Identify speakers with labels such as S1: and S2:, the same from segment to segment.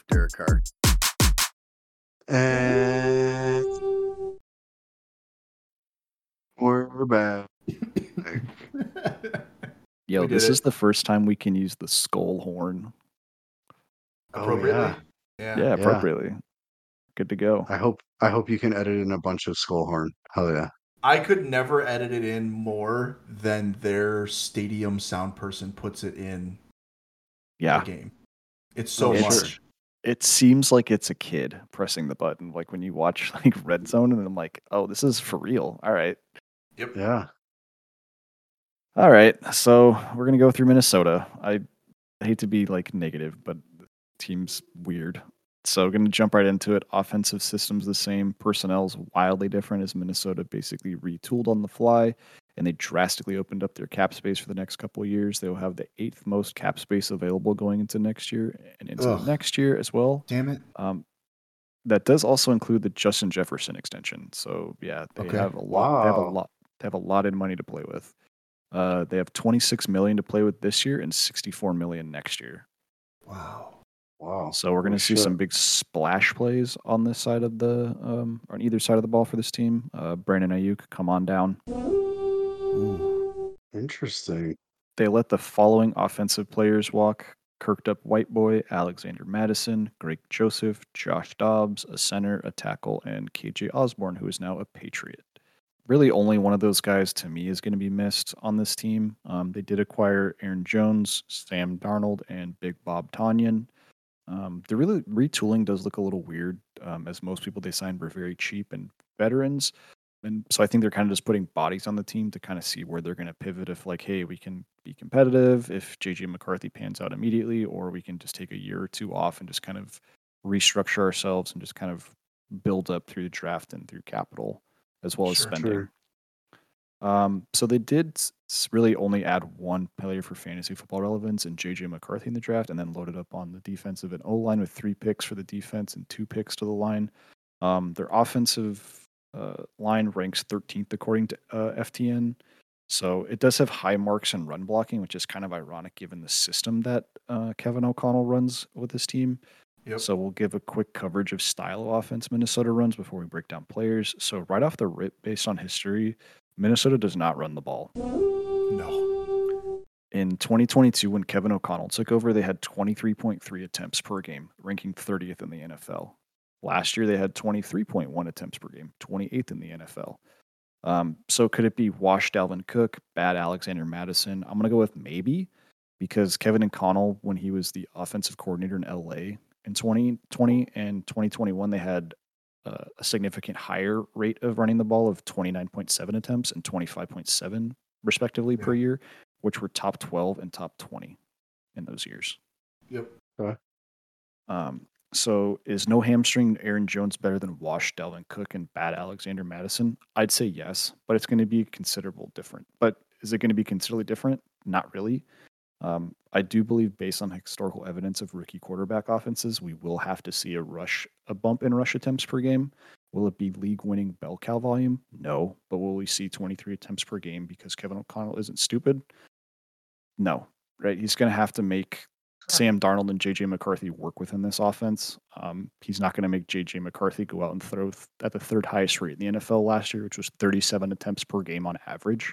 S1: Derek Carr. And we're back.
S2: Yo,
S3: We did
S2: this is
S3: it.
S2: the first time we can use the skull horn.
S3: Appropriately?
S2: Yeah, appropriately. Good to go.
S1: I hope you can edit in a bunch of skull horn. Hell yeah.
S3: I could never edit it in more than their stadium sound person puts it in
S2: Yeah.
S3: the game. It's so
S2: It's-
S3: much.
S2: It seems like it's a kid pressing the button, like when you watch like Red Zone, and I'm like, oh, this is for real. All right.
S3: Yep.
S1: Yeah.
S2: All right. So we're gonna go through Minnesota. I hate to be like negative, but the team's weird. So we're gonna jump right into it. Offensive system's the same. Personnel's wildly different as Minnesota basically retooled on the fly, and they drastically opened up their cap space for the next couple of years. They will have the 8th most cap space available going into next year and into the next year as well.
S3: Damn it.
S2: That does also include the Justin Jefferson extension. So yeah, they have a lot. They have a lot of money to play with. They have $26 million to play with this year and $64 million next year.
S3: Wow.
S2: So we're going to see some big splash plays on this side of the, on either side of the ball for this team. Brandon Ayuk, come on down.
S1: Ooh. Interesting.
S2: They let the following offensive players walk: Kirked Up Whiteboy, Alexander Madison, Greg Joseph, Josh Dobbs, a center, a tackle, and KJ Osborne, who is now a Patriot. Really, only one of those guys to me is going to be missed on this team. They did acquire Aaron Jones, Sam Darnold, and Big Bob Tonyan. The really retooling does look a little weird, as most people they signed were very cheap and veterans. And so I think they're kind of just putting bodies on the team to kind of see where they're going to pivot if, like, hey, we can be competitive if JJ McCarthy pans out immediately, or we can just take a year or two off and just kind of restructure ourselves and just kind of build up through the draft and through capital as well as spending. So they did really only add one player for fantasy football relevance in JJ McCarthy in the draft, and then loaded up on the defensive and O line with 3 picks for the defense and 2 picks to the line. Their offensive line ranks 13th according to FTN. So it does have high marks in run blocking, which is kind of ironic given the system that Kevin O'Connell runs with his team.
S3: Yep.
S2: So we'll give a quick coverage of style of offense Minnesota runs before we break down players. So right off the rip, based on history, Minnesota does not run the ball.
S3: No.
S2: In 2022, when Kevin O'Connell took over, they had 23.3 attempts per game, ranking 30th in the NFL. Last year, they had 23.1 attempts per game, 28th in the NFL. So could it be washed Dalvin Cook, bad Alexander Madison? I'm going to go with maybe, because Kevin O'Connell, when he was the offensive coordinator in LA in 2020 and 2021, they had a significant higher rate of running the ball of 29.7 attempts and 25.7 respectively per year, which were top 12 and top 20 in those years.
S3: Yep.
S2: So is no hamstring Aaron Jones better than washed Dalvin Cook and bad Alexander Madison? I'd say yes, but it's going to be considerable different. But is it going to be considerably different? Not really. I do believe, based on historical evidence of rookie quarterback offenses, we will have to see a bump in rush attempts per game. Will it be league-winning bell cow volume? No. But will we see 23 attempts per game because Kevin O'Connell isn't stupid? No. Right? He's going to have to make Sam Darnold and JJ McCarthy work within this offense. He's not going to make JJ McCarthy go out and throw at the 3rd highest rate in the NFL last year, which was 37 attempts per game on average.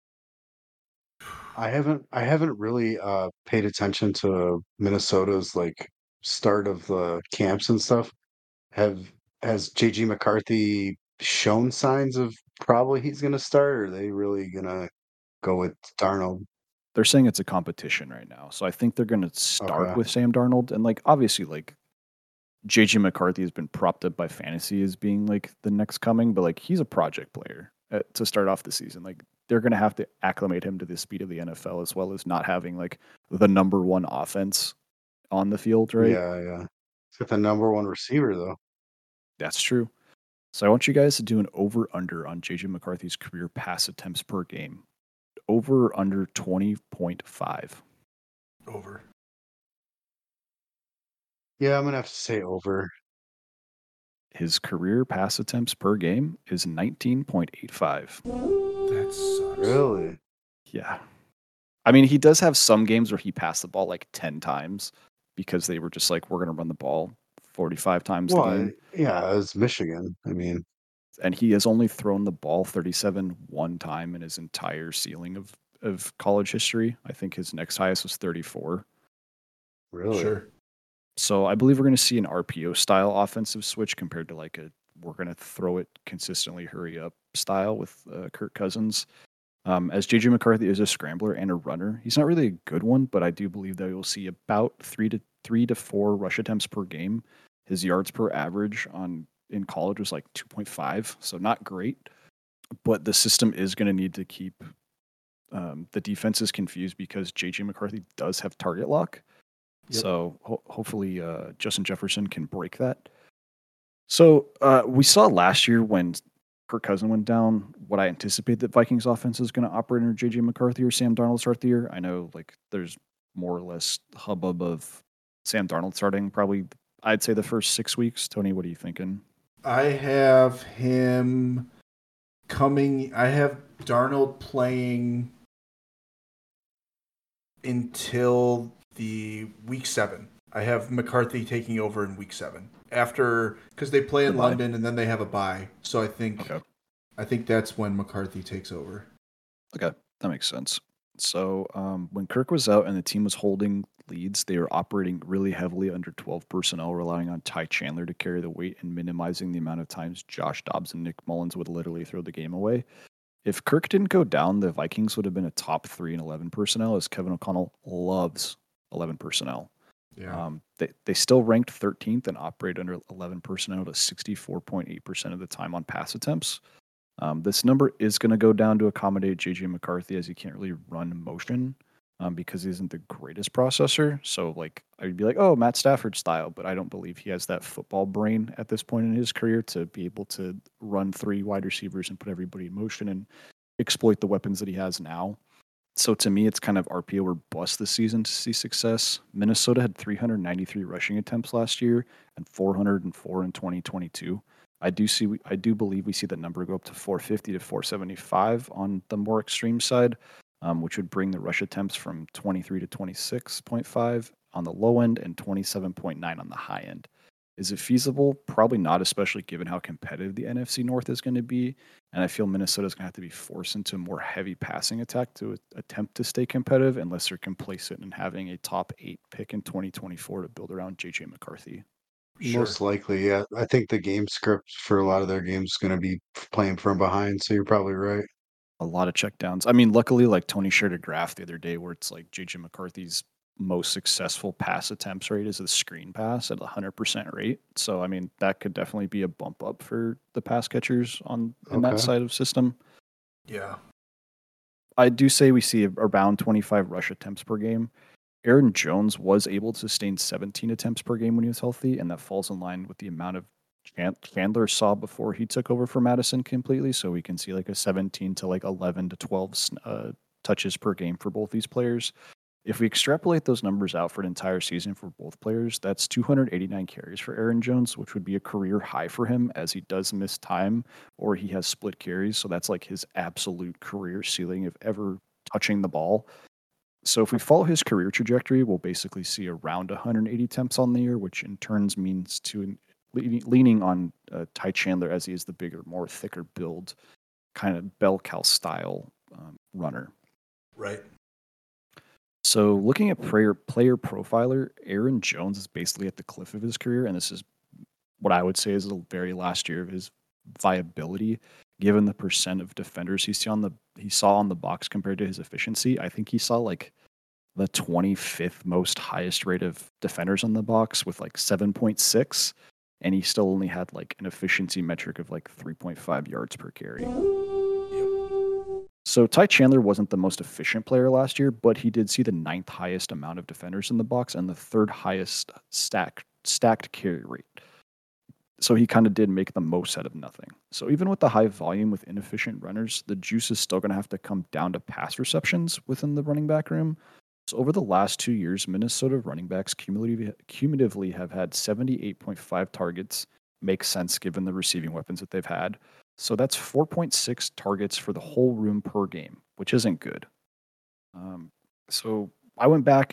S1: I haven't really paid attention to Minnesota's like start of the camps and stuff. Has JG McCarthy shown signs of probably he's gonna start, or are they really gonna go with Darnold?
S2: They're saying it's a competition right now. So I think they're going to start with Sam Darnold. And like, obviously, like, JJ McCarthy has been propped up by fantasy as being like the next coming, but like, he's a project player to start off the season. Like, they're going to have to acclimate him to the speed of the NFL, as well as not having like the number one offense on the field, right?
S1: Yeah. He's got the number 1 receiver though.
S2: That's true. So I want you guys to do an over-under on JJ McCarthy's career pass attempts per game. Over under 20.5.
S3: Over.
S1: Yeah, I'm gonna have to say over.
S2: His career pass attempts per game is 19.85.
S3: That sucks.
S1: Really?
S2: Yeah. I mean, he does have some games where he passed the ball like 10 times, because they were just like, we're going to run the ball 45 times the
S1: Well,
S2: game.
S1: yeah, it's Michigan. I mean,
S2: And he has only thrown the ball 37 one time in his entire ceiling of college history. I think his next highest was 34.
S1: really.
S3: Sure.
S2: So I believe we're going to see an RPO style offensive switch compared to like a we're going to throw it consistently, hurry up style with Kirk Cousins. As JJ McCarthy is a scrambler and a runner, he's not really a good one, but I do believe that we'll see about three to four rush attempts per game. His yards per average in college was like 2.5, so not great. But the system is going to need to keep the defenses confused because JJ McCarthy does have target lock.
S3: Yep.
S2: So hopefully Justin Jefferson can break that. So we saw last year when Kirk Cousins went down, what I anticipate that Vikings offense is going to operate under JJ McCarthy or Sam Darnold start the year. I know like there's more or less hubbub of Sam Darnold starting probably, I'd say the first 6 weeks. Tony, what are you thinking?
S3: I have him coming. I have Darnold playing until the week 7. I have McCarthy taking over in week 7 after because they play in
S2: The bye.
S3: London and then they have a bye. So I think
S2: Okay.
S3: that's when McCarthy takes over.
S2: Okay, that makes sense. So when Kirk was out and the team was holding leads, they were operating really heavily under 12 personnel, relying on Ty Chandler to carry the weight and minimizing the amount of times Josh Dobbs and Nick Mullins would literally throw the game away. If Kirk didn't go down, the Vikings would have been a top 3 in 11 personnel, as Kevin O'Connell loves 11 personnel.
S3: Yeah.
S2: They still ranked 13th and operate under 11 personnel to 64.8% of the time on pass attempts. This number is going to go down to accommodate JJ McCarthy as he can't really run motion because he isn't the greatest processor. So, like, I'd be like, oh, Matt Stafford style, but I don't believe he has that football brain at this point in his career to be able to run 3 wide receivers and put everybody in motion and exploit the weapons that he has now. So to me, it's kind of RPO or bust this season to see success. Minnesota had 393 rushing attempts last year and 404 in 2022. I do believe we see that number go up to 450 to 475 on the more extreme side, which would bring the rush attempts from 23 to 26.5 on the low end and 27.9 on the high end. Is it feasible? Probably not, especially given how competitive the NFC North is going to be. And I feel Minnesota's going to have to be forced into a more heavy passing attack to attempt to stay competitive unless they're complacent in having a top 8 pick in 2024 to build around JJ McCarthy.
S3: Sure.
S1: Most likely, yeah. I think the game script for a lot of their games is going to be playing from behind, so you're probably right.
S2: A lot of checkdowns. I mean, luckily, like Tony shared a graph the other day where it's like JJ McCarthy's most successful pass attempts rate is a screen pass at 100% rate. So, I mean, that could definitely be a bump up for the pass catchers in that
S1: Okay.
S2: side of system.
S3: Yeah.
S2: I do say we see around 25 rush attempts per game. Aaron Jones was able to sustain 17 attempts per game when he was healthy, and that falls in line with the amount of Chandler saw before he took over for Madison completely. So we can see like a 17 to like 11 to 12 touches per game for both these players. If we extrapolate those numbers out for an entire season for both players, that's 289 carries for Aaron Jones, which would be a career high for him as he does miss time or he has split carries. So that's like his absolute career ceiling of ever touching the ball. So if we follow his career trajectory, we'll basically see around 180 attempts on the year, which in turns means leaning on Ty Chandler as he is the bigger, more thicker build, kind of bell cow style runner.
S3: Right.
S2: So looking at player profiler, Aaron Jones is basically at the cliff of his career, and this is what I would say is the very last year of his viability, given the percent of defenders he saw on the box compared to his efficiency. I think he saw like the 25th most highest rate of defenders on the box with like 7.6, and he still only had like an efficiency metric of like 3.5 yards per carry. So Ty Chandler wasn't the most efficient player last year, but he did see the 9th highest amount of defenders in the box and the 3rd highest stacked carry rate. So he kind of did make the most out of nothing. So even with the high volume with inefficient runners, the juice is still going to have to come down to pass receptions within the running back room. So over the last 2 years, Minnesota running backs cumulatively have had 78.5 targets. Makes sense given the receiving weapons that they've had. So that's 4.6 targets for the whole room per game, which isn't good. So I went back and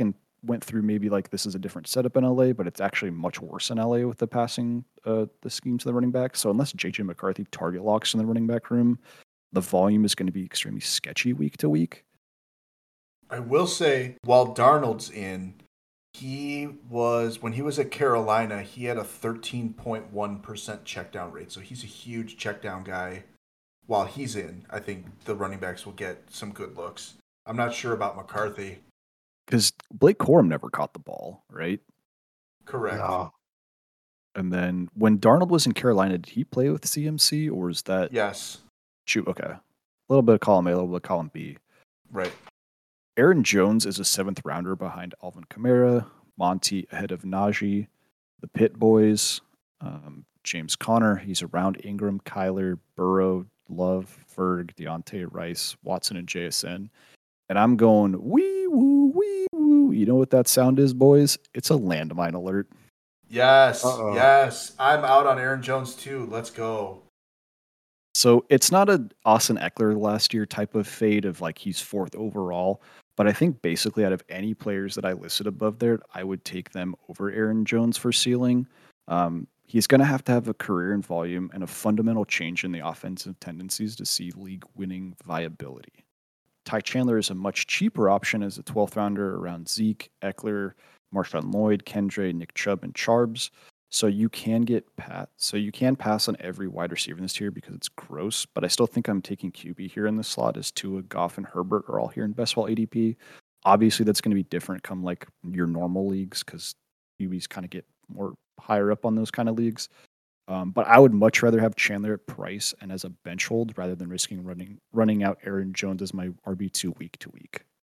S2: went through maybe like this is a different setup in LA, but it's actually much worse in LA with the passing, the scheme to the running back. So unless JJ McCarthy target locks in the running back room, the volume is going to be extremely sketchy week to week.
S3: I will say, while Darnold's in, when he was at Carolina, he had a 13.1% check down rate. So he's a huge check down guy. While he's in, I think the running backs will get some good looks. I'm not sure about McCarthy.
S2: Because Blake Corum never caught the ball, right?
S3: Correct.
S1: No.
S2: And then when Darnold was in Carolina, did he play with CMC or was that?
S3: Yes.
S2: Shoot, okay. A little bit of column A, a little bit of column B.
S3: Right.
S2: Aaron Jones is a 7th rounder behind Alvin Kamara, Monty ahead of Najee, the Pitt Boys, James Conner. He's around Ingram, Kyler, Burrow, Love, Ferg, Deontay Rice, Watson, and JSN. And I'm going, wee woo, wee woo. You know what that sound is, boys? It's a landmine alert.
S3: Yes.
S1: Uh-oh.
S3: Yes. I'm out on Aaron Jones too. Let's go.
S2: So it's not a Austin Eckler last year type of fade of like he's 4th overall. But I think basically out of any players that I listed above there, I would take them over Aaron Jones for ceiling. He's going to have a career in volume and a fundamental change in the offensive tendencies to see league winning viability. Ty Chandler is a much cheaper option as a 12th rounder around Zeke, Eckler, Marshawn Lloyd, Kendre, Nick Chubb, and Charbs. So you can pass on every wide receiver in this tier because it's gross, but I still think I'm taking QB here in the slot as Tua, Goff, and Herbert are all here in best ball ADP. Obviously, that's going to be different come like your normal leagues because QBs kind of get more higher up on those kind of leagues. But I would much rather have Chandler at price and as a bench hold rather than risking running out Aaron Jones as my RB2 week to week.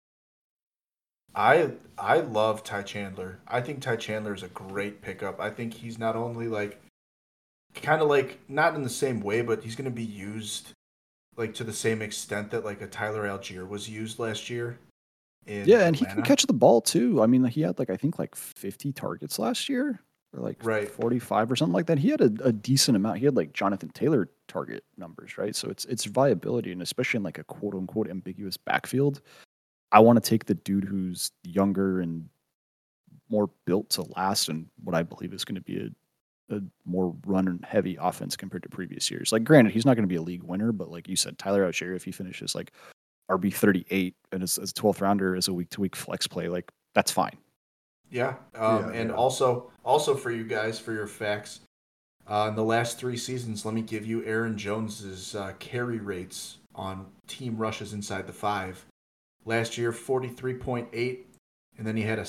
S3: I love Ty Chandler. I think Ty Chandler is a great pickup. I think he's not only like kind of like not in the same way, but he's going to be used like to the same extent that like a Tyler Algier was used last year.
S2: Yeah, and he can catch the ball too. I mean, he had like I think like 50 targets last year, or like 45 or something like that. He had a decent amount. He had like Jonathan Taylor target numbers, right? So it's viability, and especially in like a quote unquote ambiguous backfield. I want to take the dude who's younger and more built to last, and what I believe is going to be a more run heavy offense compared to previous years. Like, granted, he's not going to be a league winner, but like you said, Tyler Algier, if he finishes like RB 38 and as a 12th rounder as a week to week flex play, like that's fine.
S3: Yeah. Also for you guys, for your facts, in the last 3 seasons, let me give you Aaron Jones's carry rates on team rushes inside the 5. Last year, 43.8, and then he had a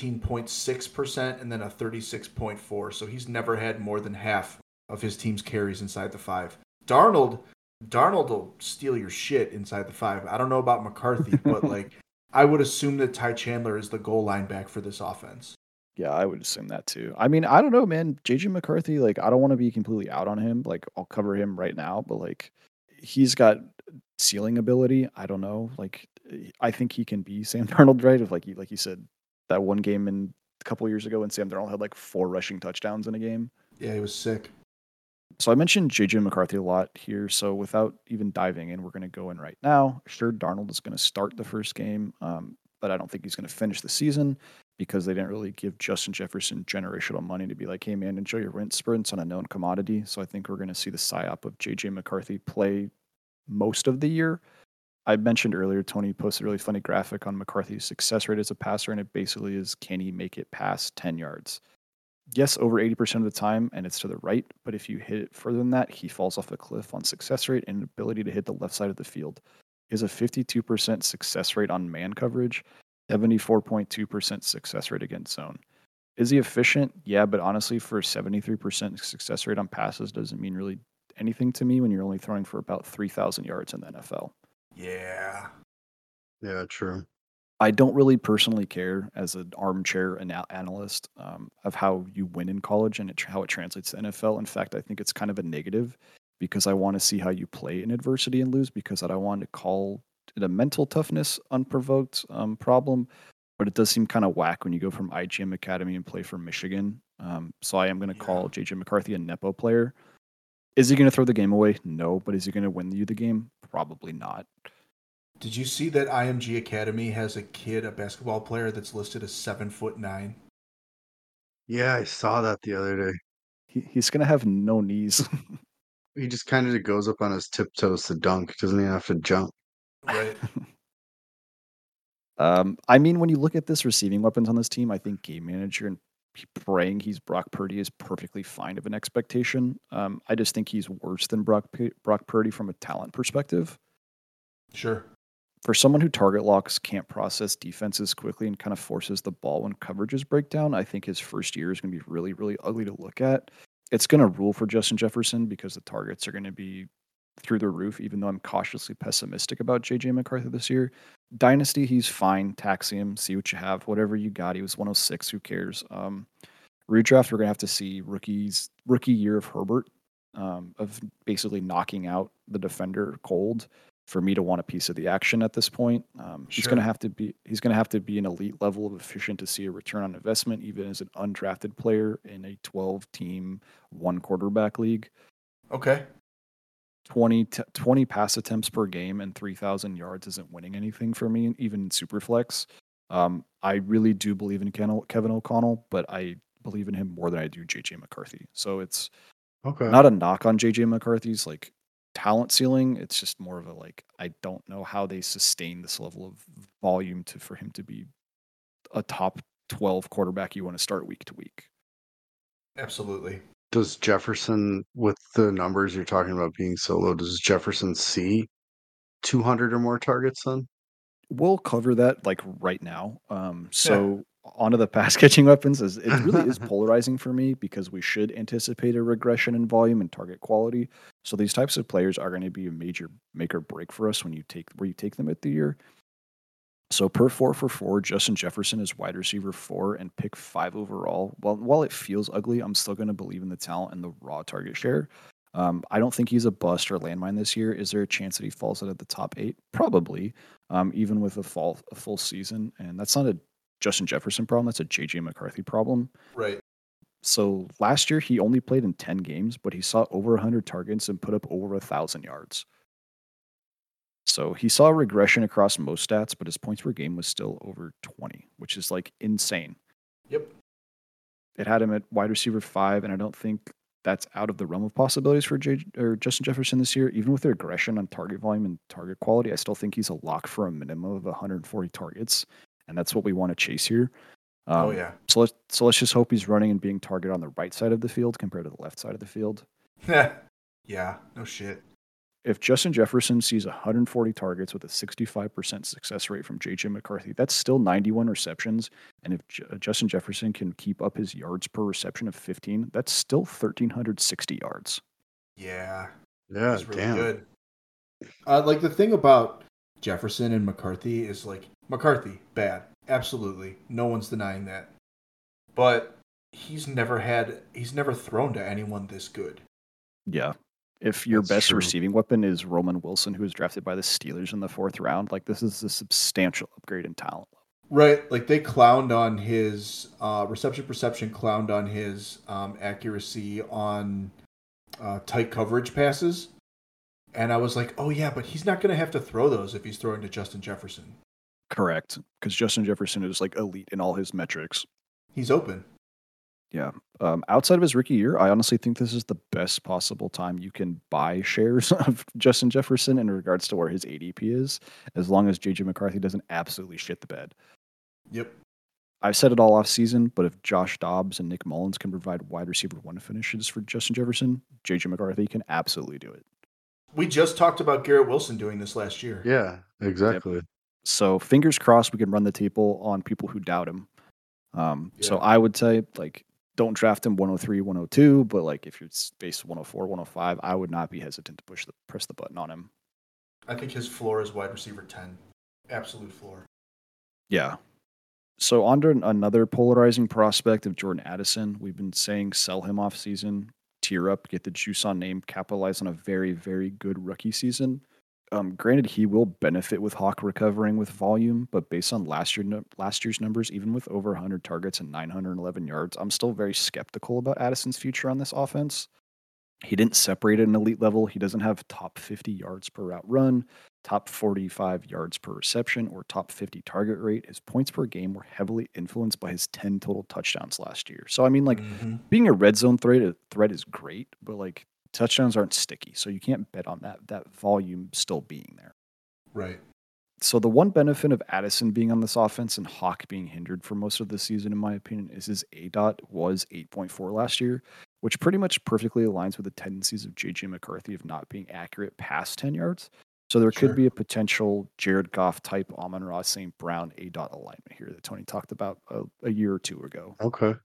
S3: 17.6% and then a 36.4. So he's never had more than half of his team's carries inside the 5. Darnold will steal your shit inside the 5. I don't know about McCarthy, but like I would assume that Ty Chandler is the goal line back for this offense.
S2: Yeah, I would assume that too. I mean, I don't know, man. JJ McCarthy, like, I don't want to be completely out on him. Like, I'll cover him right now, but like, he's got ceiling ability. I don't know. Like, I think he can be Sam Darnold, right? If like you said, that one game a couple years ago when Sam Darnold had like 4 rushing touchdowns in a game.
S3: Yeah, he was sick.
S2: So I mentioned JJ McCarthy a lot here. So without even diving in, we're going to go in right now. Sure, Darnold is going to start the first game, but I don't think he's going to finish the season because they didn't really give Justin Jefferson generational money to be like, hey, man, enjoy your wind sprints on a known commodity. So I think we're going to see the psyop of JJ McCarthy play most of the year. I mentioned earlier, Tony posted a really funny graphic on McCarthy's success rate as a passer, and it basically is, can he make it past 10 yards? Yes, over 80% of the time, and it's to the right. But if you hit it further than that, he falls off a cliff on success rate and ability to hit the left side of the field. He has a 52% success rate on man coverage, 74.2% success rate against zone. Is he efficient? Yeah, but honestly, for a 73% success rate on passes doesn't mean really anything to me when you're only throwing for about 3,000 yards in the NFL.
S3: Yeah.
S1: Yeah, true.
S2: I don't really personally care as an armchair analyst of how you win in college and how it translates to NFL. In fact, I think it's kind of a negative because I want to see how you play in adversity and lose because I don't want to call it a mental toughness unprovoked problem. But it does seem kind of whack when you go from IGM Academy and play for Michigan. So I am going to call JJ McCarthy a Nepo player. Is he going to throw the game away? No. But is he going to win you the game? Probably not.
S3: Did you see that IMG Academy has a basketball player that's listed as 7'9"?
S1: Yeah, I saw that the other day.
S2: He's gonna have no knees.
S1: He just kind of goes up on his tiptoes to dunk. Doesn't even have to jump.
S3: Right.
S2: I mean, when you look at this receiving weapons on this team, I think game manager and praying he's Brock Purdy is perfectly fine of an expectation. I just think he's worse than Brock Purdy from a talent perspective.
S3: Sure.
S2: For someone who target locks, can't process defenses quickly, and kind of forces the ball when coverages break down, I think his first year is going to be really, really ugly to look at. It's going to rule for Justin Jefferson because the targets are going to be through the roof, even though I'm cautiously pessimistic about JJ McCarthy this year. Dynasty, he's fine. Taxi him, see what you have. Whatever you got. He was 106. Who cares? Redraft, we're going to have to see rookie year of Herbert, of basically knocking out the defender cold for me to want a piece of the action at this point. He's going to
S3: Sure.
S2: have to be an elite level of efficient to see a return on investment, even as an undrafted player in a 12-team, one quarterback league.
S3: Okay.
S2: 20 pass attempts per game and 3,000 yards isn't winning anything for me, even in Superflex. I really do believe in Kevin O'Connell, but I believe in him more than I do JJ McCarthy. So it's
S1: Okay.
S2: not a knock on JJ McCarthy's like talent ceiling. It's just more of a like I don't know how they sustain this level of volume for him to be a top 12 quarterback you want to start week to week.
S3: Absolutely.
S1: Does Jefferson, with the numbers you're talking about being so low, does Jefferson see 200 or more targets then?
S2: We'll cover that like right now.
S3: Yeah.
S2: So onto the pass catching weapons, is it really is polarizing for me because we should anticipate a regression in volume and target quality. So these types of players are going to be a major make or break for us when you take them at the year. So per 4 for 4, Justin Jefferson is wide receiver 4 and pick 5 overall. Well, while it feels ugly, I'm still going to believe in the talent and the raw target share. I don't think he's a bust or landmine this year. Is there a chance that he falls out of the top 8? Probably, even with a full season. And that's not a Justin Jefferson problem. That's a JJ McCarthy problem.
S3: Right.
S2: So last year he only played in 10 games, but he saw over 100 targets and put up over 1,000 yards. So he saw a regression across most stats, but his points per game was still over 20, which is like insane.
S3: Yep.
S2: It had him at wide receiver 5, and I don't think that's out of the realm of possibilities for Justin Jefferson this year. Even with the aggression on target volume and target quality, I still think he's a lock for a minimum of 140 targets, and that's what we want to chase here.
S3: Oh yeah.
S2: So let's just hope he's running and being targeted on the right side of the field compared to the left side of the field.
S3: Yeah. No shit.
S2: If Justin Jefferson sees 140 targets with a 65% success rate from JJ McCarthy, that's still 91 receptions. And if Justin Jefferson can keep up his yards per reception of 15, that's still 1,360 yards.
S3: Yeah.
S1: Yeah,
S3: He's really
S1: damn.
S3: good. Like the thing about Jefferson and McCarthy is like McCarthy, bad. Absolutely. No one's denying that. But he's never thrown to anyone this good.
S2: Yeah. If your
S1: That's
S2: best
S1: true.
S2: receiving weapon is Roman Wilson, who was drafted by the Steelers in the 4th round, like this is a substantial upgrade in talent.
S3: Right, like they clowned on his reception perception, clowned on his accuracy on tight coverage passes, and I was like, oh yeah, but he's not going to have to throw those if he's throwing to Justin Jefferson.
S2: Correct, because Justin Jefferson is like elite in all his metrics.
S3: He's open.
S2: Yeah. Outside of his rookie year, I honestly think this is the best possible time you can buy shares of Justin Jefferson in regards to where his ADP is, as long as JJ McCarthy doesn't absolutely shit the bed.
S3: Yep.
S2: I've said it all off season, but if Josh Dobbs and Nick Mullins can provide wide receiver 1 finishes for Justin Jefferson, JJ McCarthy can absolutely do it.
S3: We just talked about Garrett Wilson doing this last year.
S1: Yeah, exactly.
S2: So fingers crossed we can run the table on people who doubt him. So I would say, like, don't draft him 103, 102, but like if you're based 104, 105, I would not be hesitant to press the button on him.
S3: I think his floor is wide receiver 10. Absolute floor.
S2: Yeah. So on to another polarizing prospect of Jordan Addison. We've been saying sell him off season, tier up, get the juice on name, capitalize on a very, very good rookie season. Granted, he will benefit with Hawk recovering with volume, but based on last year's numbers, even with over 100 targets and 911 yards, I'm still very skeptical about Addison's future on this offense. He didn't separate at an elite level. He doesn't have top 50 yards per route run, top 45 yards per reception, or top 50 target rate. His points per game were heavily influenced by his 10 total touchdowns last year. So, I mean, like, being a red zone threat is great, but, like, touchdowns aren't sticky. So you can't bet on that volume still being there.
S3: Right.
S2: So the one benefit of Addison being on this offense and Hawk being hindered for most of the season, in my opinion, is his ADOT was 8.4 last year, which pretty much perfectly aligns with the tendencies of JJ McCarthy of not being accurate past 10 yards. So there could be a potential Jared Goff type Amon-Ra St. Brown ADOT alignment here that Tony talked about a year or two ago.
S1: Okay.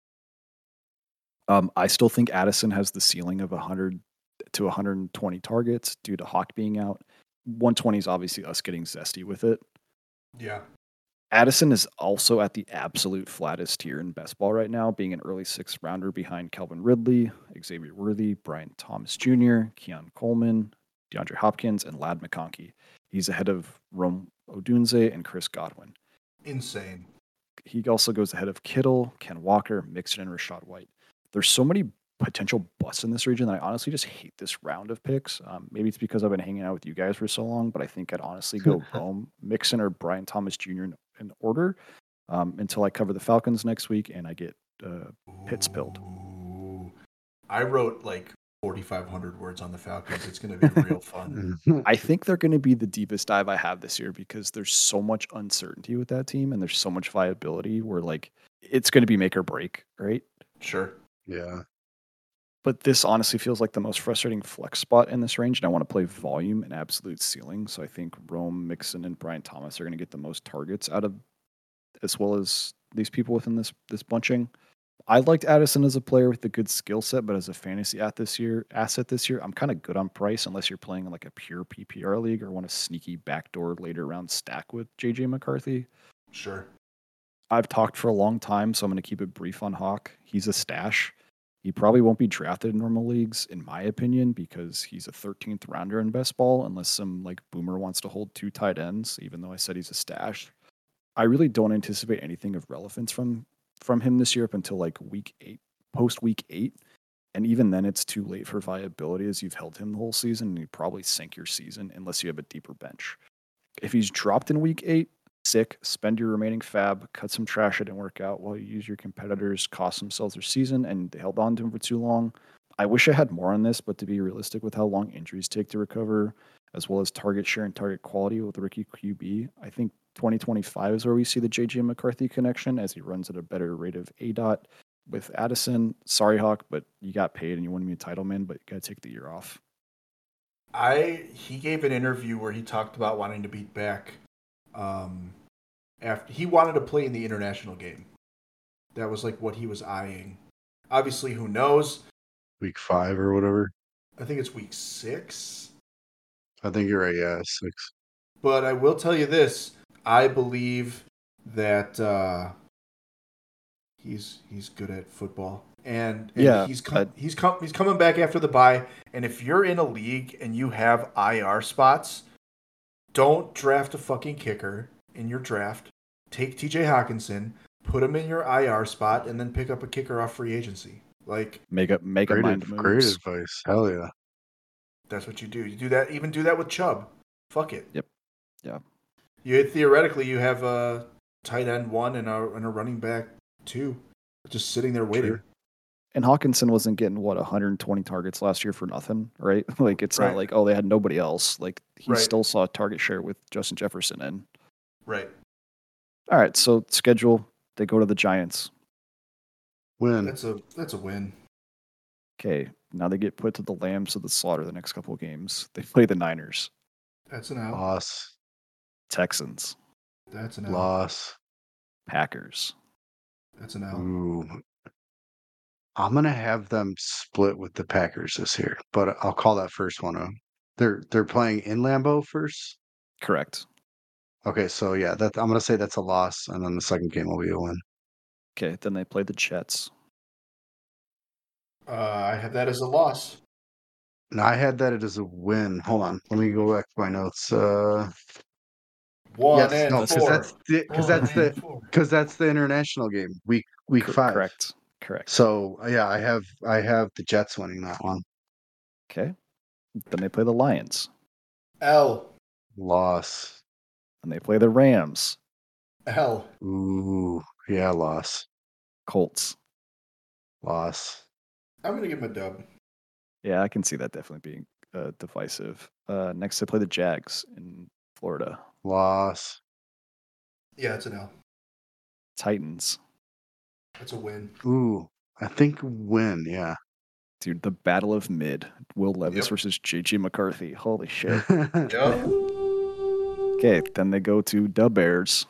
S2: I still think Addison has the ceiling of 100 to 120 targets due to Hawk being out. 120 is obviously us getting zesty with it.
S3: Yeah.
S2: Addison is also at the absolute flattest tier in best ball right now, being an early sixth rounder behind Calvin Ridley, Xavier Worthy, Brian Thomas Jr., Keon Coleman, DeAndre Hopkins, and Lad McConkey. He's ahead of Rome Odunze and Chris Godwin.
S3: Insane.
S2: He also goes ahead of Kittle, Ken Walker, Mixon, and Rashad White. There's so many potential busts in this region that I honestly just hate this round of picks. Maybe it's because I've been hanging out with you guys for so long, but I think I'd honestly go Rome, Mixon, or Brian Thomas Jr. in order until I cover the Falcons next week and I get Pitts pilled.
S3: I wrote like 4,500 words on the Falcons. It's going to be real fun.
S2: I think they're going to be the deepest dive I have this year because there's so much uncertainty with that team and there's so much viability where like it's going to be make or break, right?
S3: Sure.
S1: Yeah.
S2: But this honestly feels like the most frustrating flex spot in this range, and I want to play volume and absolute ceiling. So I think Rome, Mixon, and Brian Thomas are going to get the most targets out of, as well as these people within this bunching. I liked Addison as a player with a good skill set, but as a fantasy asset this year, I'm kind of good on price unless you're playing in like a pure PPR league or want a sneaky backdoor later round stack with JJ McCarthy.
S3: Sure.
S2: I've talked for a long time, so I'm going to keep it brief on Hawk. He's a stash. He probably won't be drafted in normal leagues, in my opinion, because he's a 13th rounder in best ball, unless some like boomer wants to hold 2 tight ends, even though I said he's a stash. I really don't anticipate anything of relevance from him this year up until like post week 8. And even then, it's too late for viability as you've held him the whole season, and you probably sink your season unless you have a deeper bench. If he's dropped in week 8, sick, spend your remaining fab, cut some trash that didn't work out while you use your competitors, cost themselves their season, and they held on to him for too long. I wish I had more on this, but to be realistic with how long injuries take to recover, as well as target share and target quality with the rookie QB, I think 2025 is where we see the JJ McCarthy connection as he runs at a better rate of ADOT. With Addison, sorry, Hawk, but you got paid and you want to be a title man, but you got to take the year off.
S3: He gave an interview where he talked about wanting to beat back after he wanted to play in the international game. That was like what he was eyeing. Obviously, who knows?
S1: Week 5 or whatever.
S3: I think it's week 6.
S1: I think you're right. Yeah, 6.
S3: But I will tell you this: I believe that he's good at football, and
S2: yeah,
S3: he's coming back after the bye. And if you're in a league and you have IR spots, don't draft a fucking kicker in your draft. Take TJ Hockenson, put him in your IR spot, and then pick up a kicker off free agency. Like
S2: make a mind moves.
S1: Great advice. Hell yeah.
S3: That's what you do. You do that. Even do that with Chubb. Fuck it.
S2: Yep. Yeah.
S3: Theoretically, you have a tight end 1 and a running back 2, just sitting there waiting.
S2: Sure. And Hockenson wasn't getting 120 targets last year for nothing, right? Like it's not like they had nobody else. Like he still saw target share with Justin Jefferson in.
S3: Right.
S2: All right. So schedule. They go to the Giants.
S1: Win.
S3: That's a win.
S2: Okay. Now they get put to the Lambs of the slaughter the next couple of games. They play the Niners.
S3: That's an L.
S1: Loss.
S2: Texans.
S3: That's an L.
S1: Loss.
S2: Packers.
S3: That's an L.
S1: Ooh. I'm going to have them split with the Packers this year, but I'll call that first one out. They're playing in Lambeau first?
S2: Correct.
S1: Okay, so yeah, I'm going to say that's a loss, and then the second game will be a win.
S2: Okay, then they play the Jets.
S3: I have that as a loss.
S1: No, I had that as a win. Hold on, let me go back to my notes.
S3: 1 and 4.
S1: Because that's the international game, week 5.
S2: Correct.
S1: So yeah, I have the Jets winning that one.
S2: Okay. Then they play the Lions.
S3: L.
S1: Loss.
S2: And they play the Rams.
S3: L.
S1: Ooh, yeah, loss.
S2: Colts.
S1: Loss.
S3: I'm going to give him a dub.
S2: Yeah, I can see that definitely being divisive. Next, they play the Jags in Florida.
S1: Loss.
S3: Yeah, it's an L.
S2: Titans.
S3: That's a win.
S1: Ooh, I think win, yeah.
S2: Dude, the battle of mid. Will Levis
S3: Yep.
S2: versus JG McCarthy. Holy shit.
S3: Yep.
S2: Okay, then they go to the Bears.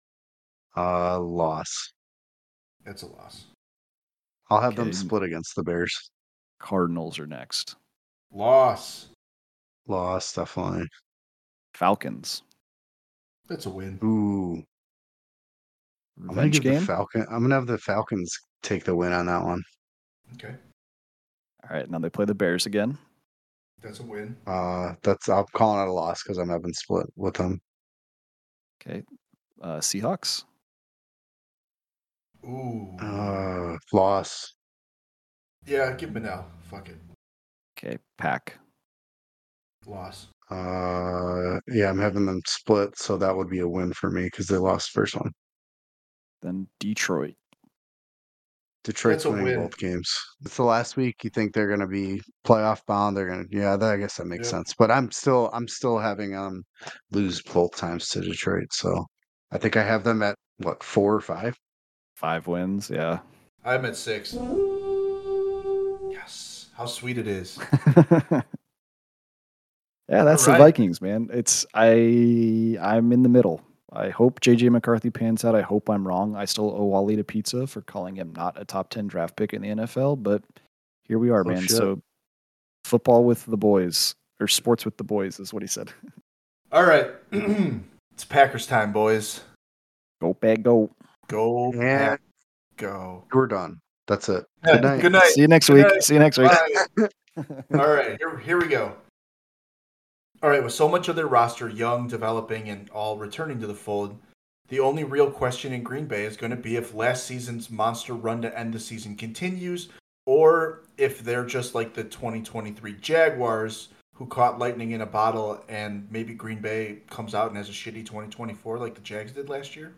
S1: Loss.
S3: That's a loss.
S1: I'll have them
S2: Okay.
S1: split against the Bears.
S2: Cardinals are next.
S3: Loss.
S1: Loss, definitely.
S2: Falcons.
S3: That's a win.
S1: Ooh, I'm gonna
S2: Revenge
S1: give
S2: game.
S1: I'm gonna have the Falcons take the win on that one.
S3: Okay.
S2: All right, now they play the Bears again.
S3: That's a win.
S1: I'm calling it a loss because I'm having split with them.
S2: Okay. Seahawks.
S3: Ooh.
S1: Loss.
S3: Yeah, give him an L. Fuck it.
S2: Okay. Pack.
S3: Loss.
S1: Yeah, I'm having them split, so that would be a win for me because they lost the first one.
S2: Then Detroit.
S1: Detroit's
S3: That's a
S1: winning
S3: win.
S1: both games. It's the last week. You think they're going to be playoff bound? I guess that makes
S3: Yep.
S1: sense. But I'm still having lose both times to Detroit. So I think I have them at what 4 or 5.
S2: 5 wins. Yeah.
S3: I'm at 6. Yes. How sweet it is.
S2: Yeah, that's
S3: All
S2: the
S3: right.
S2: Vikings, man. I'm in the middle. I hope JJ McCarthy pans out. I hope I'm wrong. I still owe Wally to pizza for calling him not a top 10 draft pick in the NFL, but here we are,
S1: Oh,
S2: man.
S1: shit.
S2: So football with the boys, or sports with the boys is what he said.
S3: All right. It's Packers time, boys.
S2: Go Pack, go.
S3: Go
S1: And
S3: Pack, go.
S1: we're done. That's it.
S3: Yeah,
S1: Good night.
S3: Good night.
S2: See you next
S3: Good
S2: week.
S3: night.
S2: See you next week.
S3: Bye. All right. Here we go. All right. With so much of their roster young, developing, and all returning to the fold, the only real question in Green Bay is going to be if last season's monster run to end the season continues, or if they're just like the 2023 Jaguars who caught lightning in a bottle and maybe Green Bay comes out and has a shitty 2024 like the Jags did last year.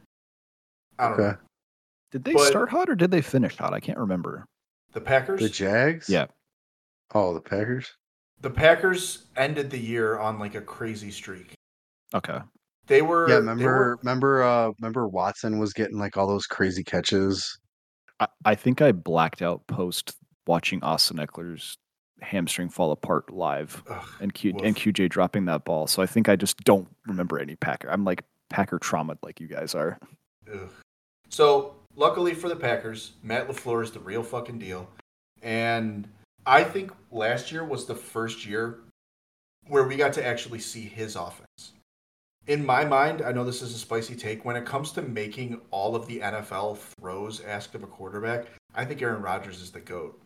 S3: I don't know.
S2: Did they
S3: But-
S2: start hot or did they finish hot? I can't remember.
S3: The Packers?
S1: The Jags?
S2: Yeah.
S1: Oh, the Packers?
S3: The Packers ended the year on like a crazy streak.
S2: Okay.
S3: They were
S1: Yeah,
S3: they were-
S1: remember Watson was getting like all those crazy catches.
S2: I think I blacked out post watching Austin Eckler's hamstring fall apart live
S3: ugh,
S2: and
S3: woof.
S2: QJ dropping that ball. So I think I just don't remember any Packer. I'm like Packer traumatized like you guys are.
S3: Ugh. So luckily for the Packers, Matt LaFleur is the real fucking deal. And I think last year was the first year where we got to actually see his offense. In my mind, I know this is a spicy take. When it comes to making all of the NFL throws asked of a quarterback, I think Aaron Rodgers is the GOAT.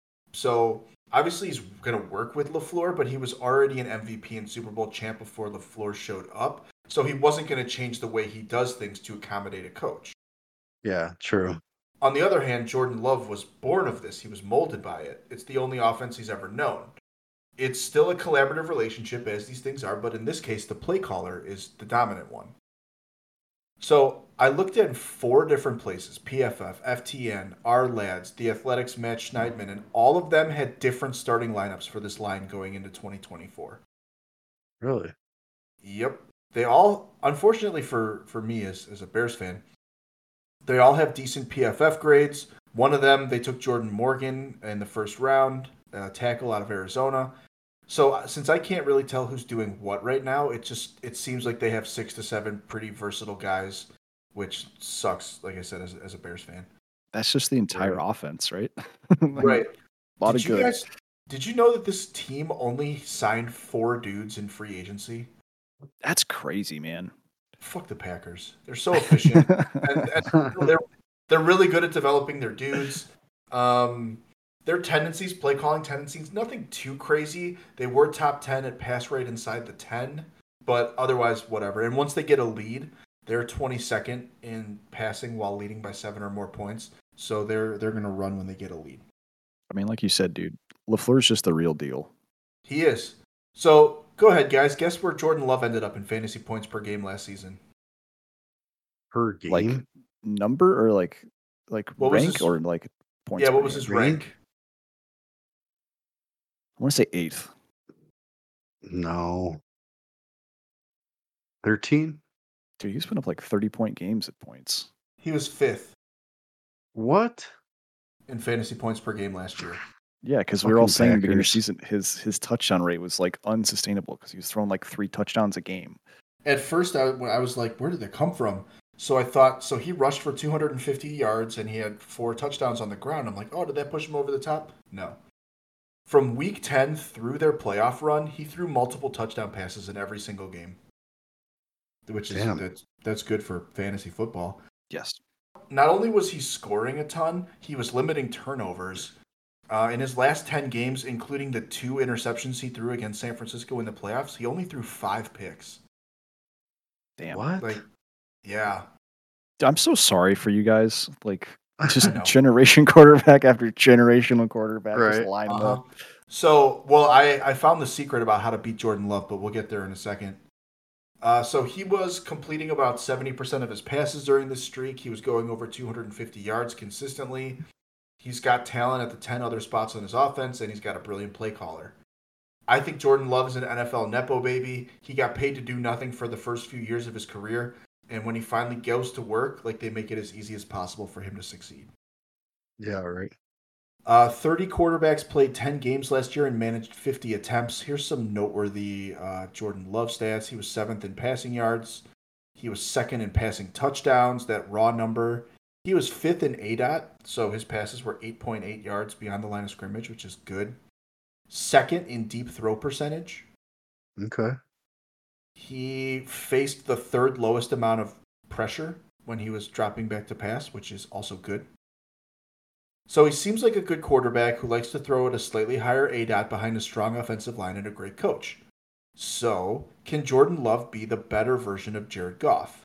S3: So obviously he's going to work with LaFleur, but he was already an MVP and Super Bowl champ before LaFleur showed up. So he wasn't going to change the way he does things to accommodate a coach.
S1: Yeah, true.
S3: On the other hand, Jordan Love was born of this. He was molded by it. It's the only offense he's ever known. It's still a collaborative relationship, as these things are, but in this case, the play caller is the dominant one. So I looked at 4 different places, PFF, FTN, Our Lads, The Athletics, Matt Schneidman, and all of them had different starting lineups for this line going into 2024.
S1: Really?
S3: Yep. They all, unfortunately for me as a Bears fan, they all have decent PFF grades. One of them, they took Jordan Morgan in the first round, tackle out of Arizona. So since I can't really tell who's doing what right now, it seems like they have 6 to 7 pretty versatile guys, which sucks, like I said, as a Bears fan.
S2: That's just the entire
S1: Right.
S2: offense, right?
S3: Right.
S2: A lot of good.
S3: Did you know that this team only signed 4 dudes in free agency?
S2: That's crazy, man.
S3: Fuck the Packers. They're so efficient. and they're really good at developing their dudes. Their tendencies, play calling tendencies, nothing too crazy. They were top 10 at pass rate inside the 10, but otherwise, whatever. And once they get a lead, they're 22nd in passing while leading by 7 or more points. So they're going to run when they get a lead.
S2: I mean, like you said, dude, LaFleur's just the real deal.
S3: He is. So go ahead, guys. Guess where Jordan Love ended up in fantasy points per game last season?
S1: Per game?
S2: Like number or like
S3: What
S2: rank
S3: was his,
S2: or like points?
S3: Yeah,
S2: per
S3: what was
S2: game?
S3: his rank?
S2: I want to say 8th.
S1: No. 13?
S2: Dude, he's putting up like 30-point games at points.
S3: He was 5th
S1: What?
S3: in fantasy points per game last year.
S2: Yeah, because we were all
S1: Fucking
S2: saying at the beginning of the
S1: Packers.
S2: season his touchdown rate was like unsustainable because he was throwing like 3 touchdowns a game.
S3: At first, I was like, where did they come from? So I thought, so he rushed for 250 yards and he had 4 touchdowns on the ground. I'm like, oh, did that push him over the top? No. From week 10 through their playoff run, he threw multiple touchdown passes in every single game, which is that's good for fantasy football.
S2: Yes.
S3: Not only was he scoring a ton, he was limiting turnovers. In his last 10 games, including the 2 interceptions he threw against San Francisco in the playoffs, he only threw 5 picks.
S2: Damn.
S1: What?
S3: Like, yeah.
S2: I'm so sorry for you guys. Like, just
S3: know.
S2: generation quarterback after generational quarterback just
S1: Right.
S2: line them up.
S3: So, well, I found the secret about how to beat Jordan Love, but we'll get there in a second. So he was completing about 70% of his passes during this streak. He was going over 250 yards consistently. He's got talent at the 10 other spots on his offense, and he's got a brilliant play caller. I think Jordan Love is an NFL Nepo baby. He got paid to do nothing for the first few years of his career, and when he finally goes to work, like, they make it as easy as possible for him to succeed.
S1: Yeah, right.
S3: 30 quarterbacks played 10 games last year and managed 50 attempts. Here's some noteworthy Jordan Love stats. He was 7th in passing yards. He was 2nd in passing touchdowns, that raw number. He was 5th in ADOT, so his passes were 8.8 yards beyond the line of scrimmage, which is good. 2nd in deep throw percentage.
S1: Okay.
S3: He faced the 3rd lowest amount of pressure when he was dropping back to pass, which is also good. So he seems like a good quarterback who likes to throw at a slightly higher ADOT behind a strong offensive line and a great coach. So, can Jordan Love be the better version of Jared Goff?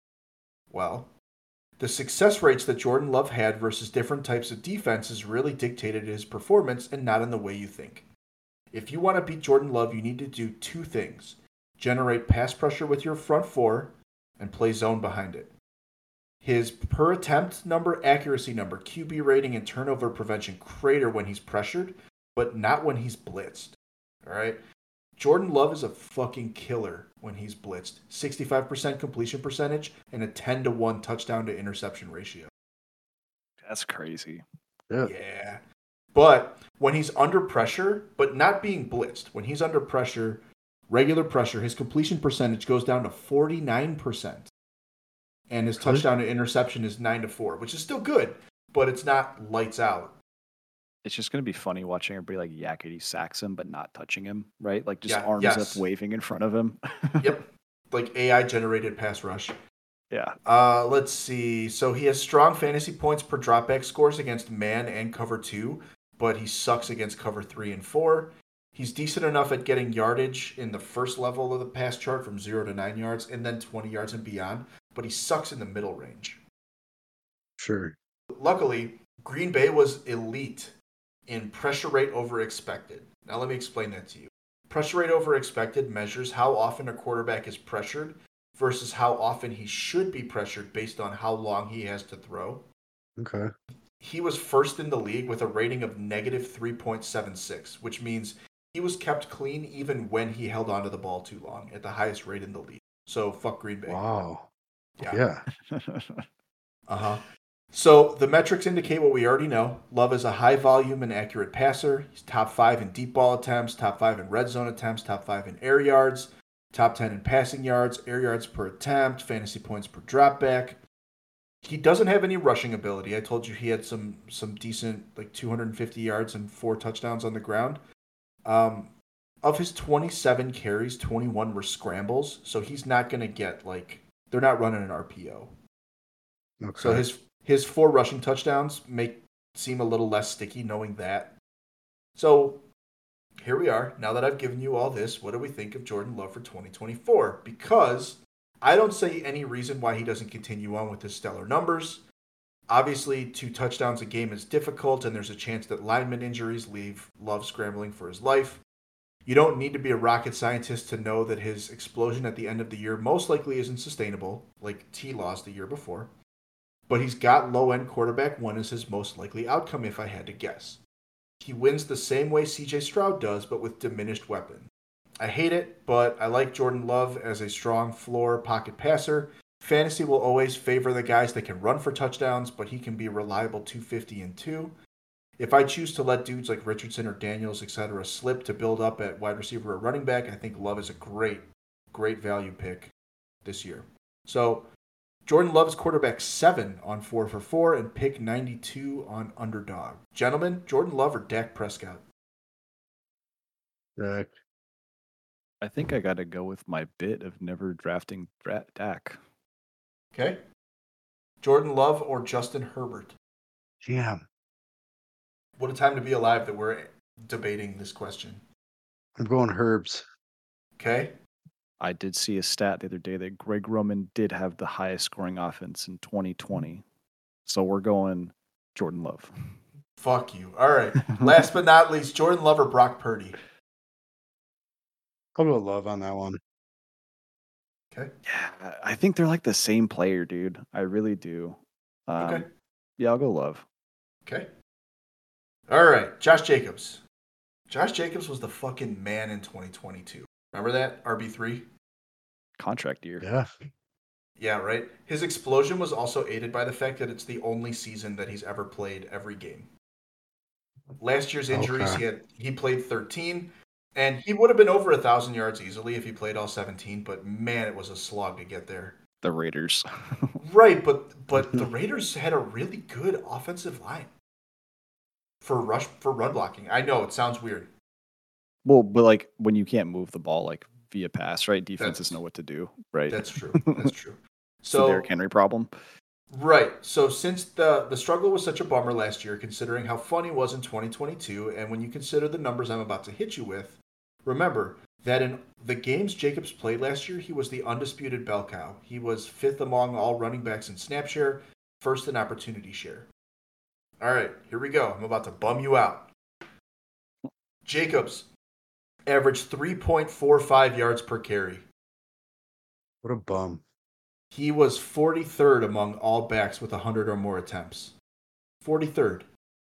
S3: Well, the success rates that Jordan Love had versus different types of defenses really dictated his performance and not in the way you think. If you want to beat Jordan Love, you need to do 2 things. Generate pass pressure with your front 4 and play zone behind it. His per attempt number, accuracy number, QB rating, and turnover prevention crater when he's pressured, but not when he's blitzed. All right? Jordan Love is a fucking killer when he's blitzed. 65% completion percentage and a 10-to-1 touchdown to interception ratio.
S2: That's crazy.
S3: Yeah. But when he's under pressure, but not being blitzed, when he's under pressure, regular pressure, his completion percentage goes down to 49%. And his touchdown to interception is 9-4, which is still good, but it's not lights out.
S2: It's just going to be funny watching everybody like yakety sacks him, but not touching him, right? Like just arms up waving in front of him.
S3: Yep. Like AI generated pass rush.
S2: Yeah.
S3: Let's see. So he has strong fantasy points per dropback scores against man and cover 2, but he sucks against cover 3 and 4. He's decent enough at getting yardage in the first level of the pass chart from 0 to 9 yards and then 20 yards and beyond, but he sucks in the middle range.
S1: Sure.
S3: Luckily, Green Bay was elite in pressure rate over expected. Now let me explain that to you. Pressure rate over expected measures how often a quarterback is pressured versus how often he should be pressured based on how long he has to throw.
S1: Okay.
S3: He was first in the league with a rating of negative 3.76, which means he was kept clean even when he held onto the ball too long at the highest rate in the league. So fuck Green Bay.
S1: Wow. Yeah.
S3: Uh-huh. So the metrics indicate what we already know. Love is a high volume and accurate passer. He's top 5 in deep ball attempts, top 5 in red zone attempts, top 5 in air yards, top 10 in passing yards, air yards per attempt, fantasy points per dropback. He doesn't have any rushing ability. I told you he had some decent, like 250 yards and 4 touchdowns on the ground. Of his 27 carries, 21 were scrambles, so he's not going to get, like, they're not running an RPO.
S1: Okay.
S3: So his 4 rushing touchdowns seem a little less sticky knowing that. So here we are. Now that I've given you all this, what do we think of Jordan Love for 2024? Because I don't see any reason why he doesn't continue on with his stellar numbers. Obviously, 2 touchdowns a game is difficult, and there's a chance that lineman injuries leave Love scrambling for his life. You don't need to be a rocket scientist to know that his explosion at the end of the year most likely isn't sustainable, like T-Law's the year before. But he's got low-end quarterback 1 as his most likely outcome if I had to guess. He wins the same way CJ Stroud does, but with diminished weapon. I hate it, but I like Jordan Love as a strong floor pocket passer. Fantasy will always favor the guys that can run for touchdowns, but he can be a reliable 250 and 2. If I choose to let dudes like Richardson or Daniels, etc., slip to build up at wide receiver or running back, I think Love is a great value pick this year. So Jordan Love is quarterback 7 on 4 for 4 and pick 92 on Underdog. Gentlemen, Jordan Love or Dak Prescott?
S1: Dak.
S2: I think I got to go with my bit of never drafting Dak.
S3: Okay. Jordan Love or Justin Herbert?
S1: Damn.
S3: What a time to be alive that we're debating this question.
S1: I'm going Herbs.
S3: Okay.
S2: I did see a stat the other day that Greg Roman did have the highest scoring offense in 2020. So we're going Jordan Love.
S3: Fuck you. All right. Last but not least, Jordan Love or Brock Purdy?
S1: I'll go Love on that one.
S3: Okay.
S2: Yeah, I think they're like the same player, dude. I really do.
S3: Okay.
S2: Yeah, I'll go Love.
S3: Okay. All right. Josh Jacobs. Josh Jacobs was the fucking man in 2022. Remember that? RB3?
S2: Contract year.
S1: Yeah.
S3: Yeah, right? His explosion was also aided by the fact that it's the only season that he's ever played every game. Last year's injuries, he played 13, and he would have been over 1,000 yards easily if he played all 17, but man, it was a slog to get there.
S2: The Raiders.
S3: Right, but the Raiders had a really good offensive line for run blocking. I know, it sounds weird.
S2: Well, but like when you can't move the ball like via pass, right? Defenses know what to do, right?
S3: That's true. That's true.
S2: So Derrick Henry problem.
S3: Right. So since the struggle was such a bummer last year, considering how fun he was in 2022, and when you consider the numbers I'm about to hit you with, remember that in the games Jacobs played last year, he was the undisputed bell cow. He was 5th among all running backs in snap share, 1st in opportunity share. All right, here we go. I'm about to bum you out. Jacobs averaged 3.45 yards per carry.
S1: What a bum.
S3: He was 43rd among all backs with 100 or more attempts. 43rd.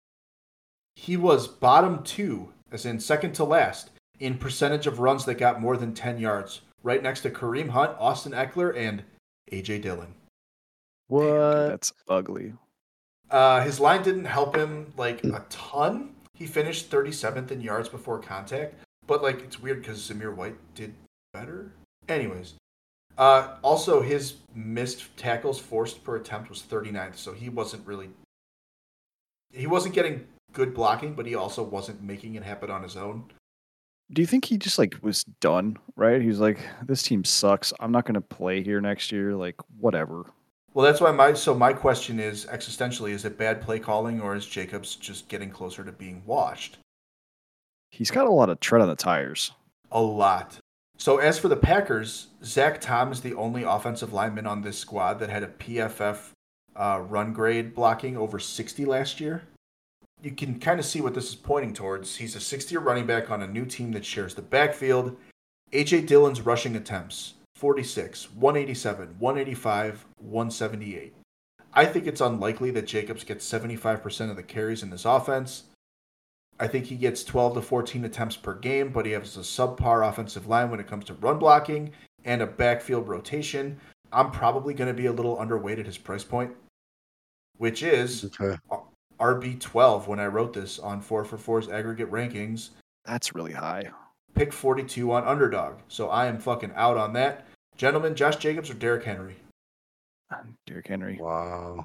S3: He was bottom 2, as in second to last, in percentage of runs that got more than 10 yards, right next to Kareem Hunt, Austin Eckler, and A.J. Dillon.
S1: What?
S2: Damn, dude, that's ugly.
S3: His line didn't help him like a ton. He finished 37th in yards before contact, but like it's weird because Zamir White did better. Anyways, also his missed tackles forced per attempt was 39th, so he wasn't getting good blocking, but he also wasn't making it happen on his own.
S2: Do you think he just like was done, right? He was like, this team sucks. I'm not going to play here next year. Like, whatever.
S3: Well, that's why my question is existentially, is it bad play calling or is Jacobs just getting closer to being washed?
S2: He's got a lot of tread on the tires.
S3: A lot. So as for the Packers, Zach Tom is the only offensive lineman on this squad that had a PFF run grade blocking over 60 last year. You can kind of see what this is pointing towards. He's a 6th-year running back on a new team that shares the backfield. A.J. Dillon's rushing attempts, 46, 187, 185, 178. I think it's unlikely that Jacobs gets 75% of the carries in this offense. I think he gets 12 to 14 attempts per game, but he has a subpar offensive line when it comes to run blocking and a backfield rotation. I'm probably going to be a little underweight at his price point, which is RB12 when I wrote this on 4for4's aggregate rankings.
S2: That's really high.
S3: Pick 42 on Underdog. So I am fucking out on that. Gentlemen, Josh Jacobs or Derrick Henry?
S2: Derrick Henry.
S1: Wow.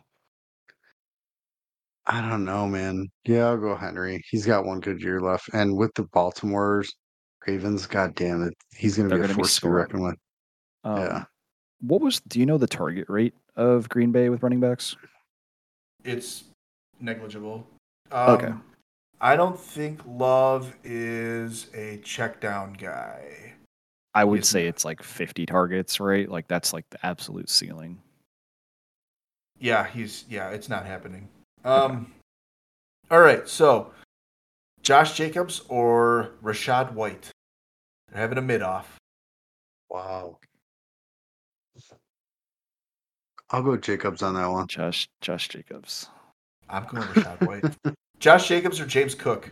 S1: I don't know, man. Yeah, I'll go Henry. He's got one good year left. And with the Baltimore's Ravens, god damn it, he's going to be a force to be reckoned with. Yeah.
S2: Do you know the target rate of Green Bay with running backs?
S3: It's negligible.
S2: Okay.
S3: I don't think Love is a check down guy.
S2: I would say it's like 50 targets, right? Like that's like the absolute ceiling.
S3: Yeah, it's not happening. Okay. All right, so Josh Jacobs or Rachaad White? They're having a mid-off.
S1: Wow. I'll go Jacobs on that one.
S2: Josh Jacobs.
S3: I'm going Rachaad White. Josh Jacobs or James Cook?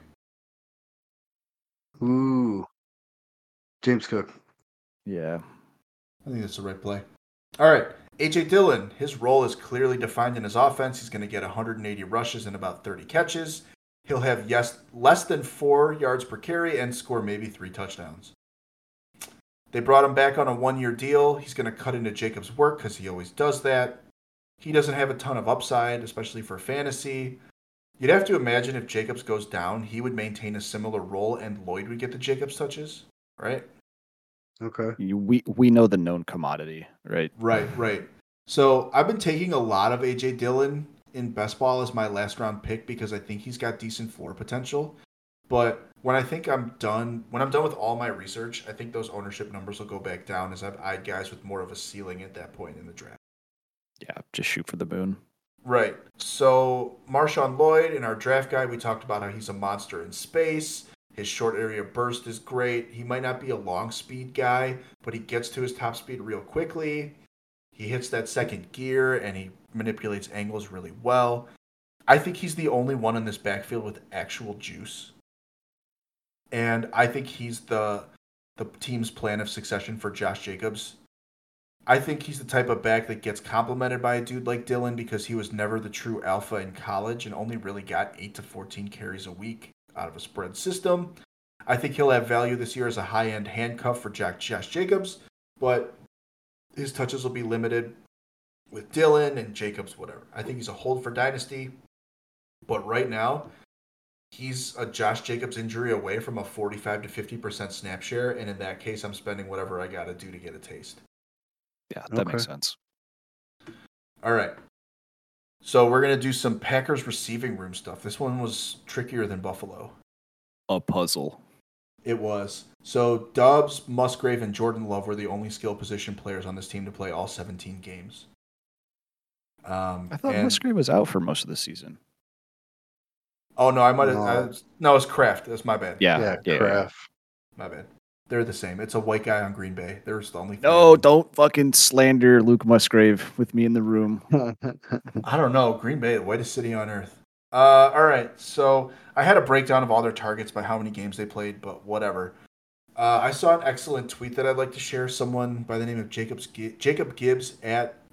S1: Ooh. James Cook.
S2: Yeah.
S3: I think that's the right play. All right. A.J. Dillon, his role is clearly defined in his offense. He's going to get 180 rushes and about 30 catches. He'll have less than 4 yards per carry and score maybe 3 touchdowns. They brought him back on a 1-year deal. He's going to cut into Jacobs' work because he always does that. He doesn't have a ton of upside, especially for fantasy. You'd have to imagine if Jacobs goes down, he would maintain a similar role and Lloyd would get the Jacobs touches, right?
S1: Okay.
S2: We know the known commodity, right?
S3: Right. So I've been taking a lot of A.J. Dillon in best ball as my last round pick because I think he's got decent floor potential. But when I'm done with all my research, I think those ownership numbers will go back down as I've eyed guys with more of a ceiling at that point in the draft.
S2: Yeah, just shoot for the moon.
S3: Right. So Marshawn Lloyd, in our draft guide, we talked about how he's a monster in space. His short area burst is great. He might not be a long speed guy, but he gets to his top speed real quickly. He hits that second gear and he manipulates angles really well. I think he's the only one in this backfield with actual juice. And I think he's the team's plan of succession for Josh Jacobs. I think he's the type of back that gets complimented by a dude like Dillon because he was never the true alpha in college and only really got 8 to 14 carries a week out of a spread system. I think he'll have value this year as a high-end handcuff for Josh Jacobs, but his touches will be limited with Dillon and Jacobs, whatever. I think he's a hold for Dynasty, but right now, he's a Josh Jacobs injury away from a 45 to 50% snap share, and in that case, I'm spending whatever I got to do to get a taste.
S2: Yeah, that makes sense.
S3: All right. So we're going to do some Packers receiving room stuff. This one was trickier than Buffalo.
S2: A puzzle.
S3: It was. So Doubs, Musgrave, and Jordan Love were the only skill position players on this team to play all 17 games.
S2: I thought Musgrave was out for most of the season.
S3: Oh, no, I might have. No, it's Kraft. That's my bad.
S2: Yeah,
S1: Kraft.
S3: My bad. They're the same. It's a white guy on Green Bay. There's the only thing.
S2: No, don't fucking slander Luke Musgrave with me in the room.
S3: I don't know. Green Bay, the whitest city on earth. All right. So I had a breakdown of all their targets by how many games they played, but whatever. I saw an excellent tweet that I'd like to share. Someone by the name of Jacob Gibbs at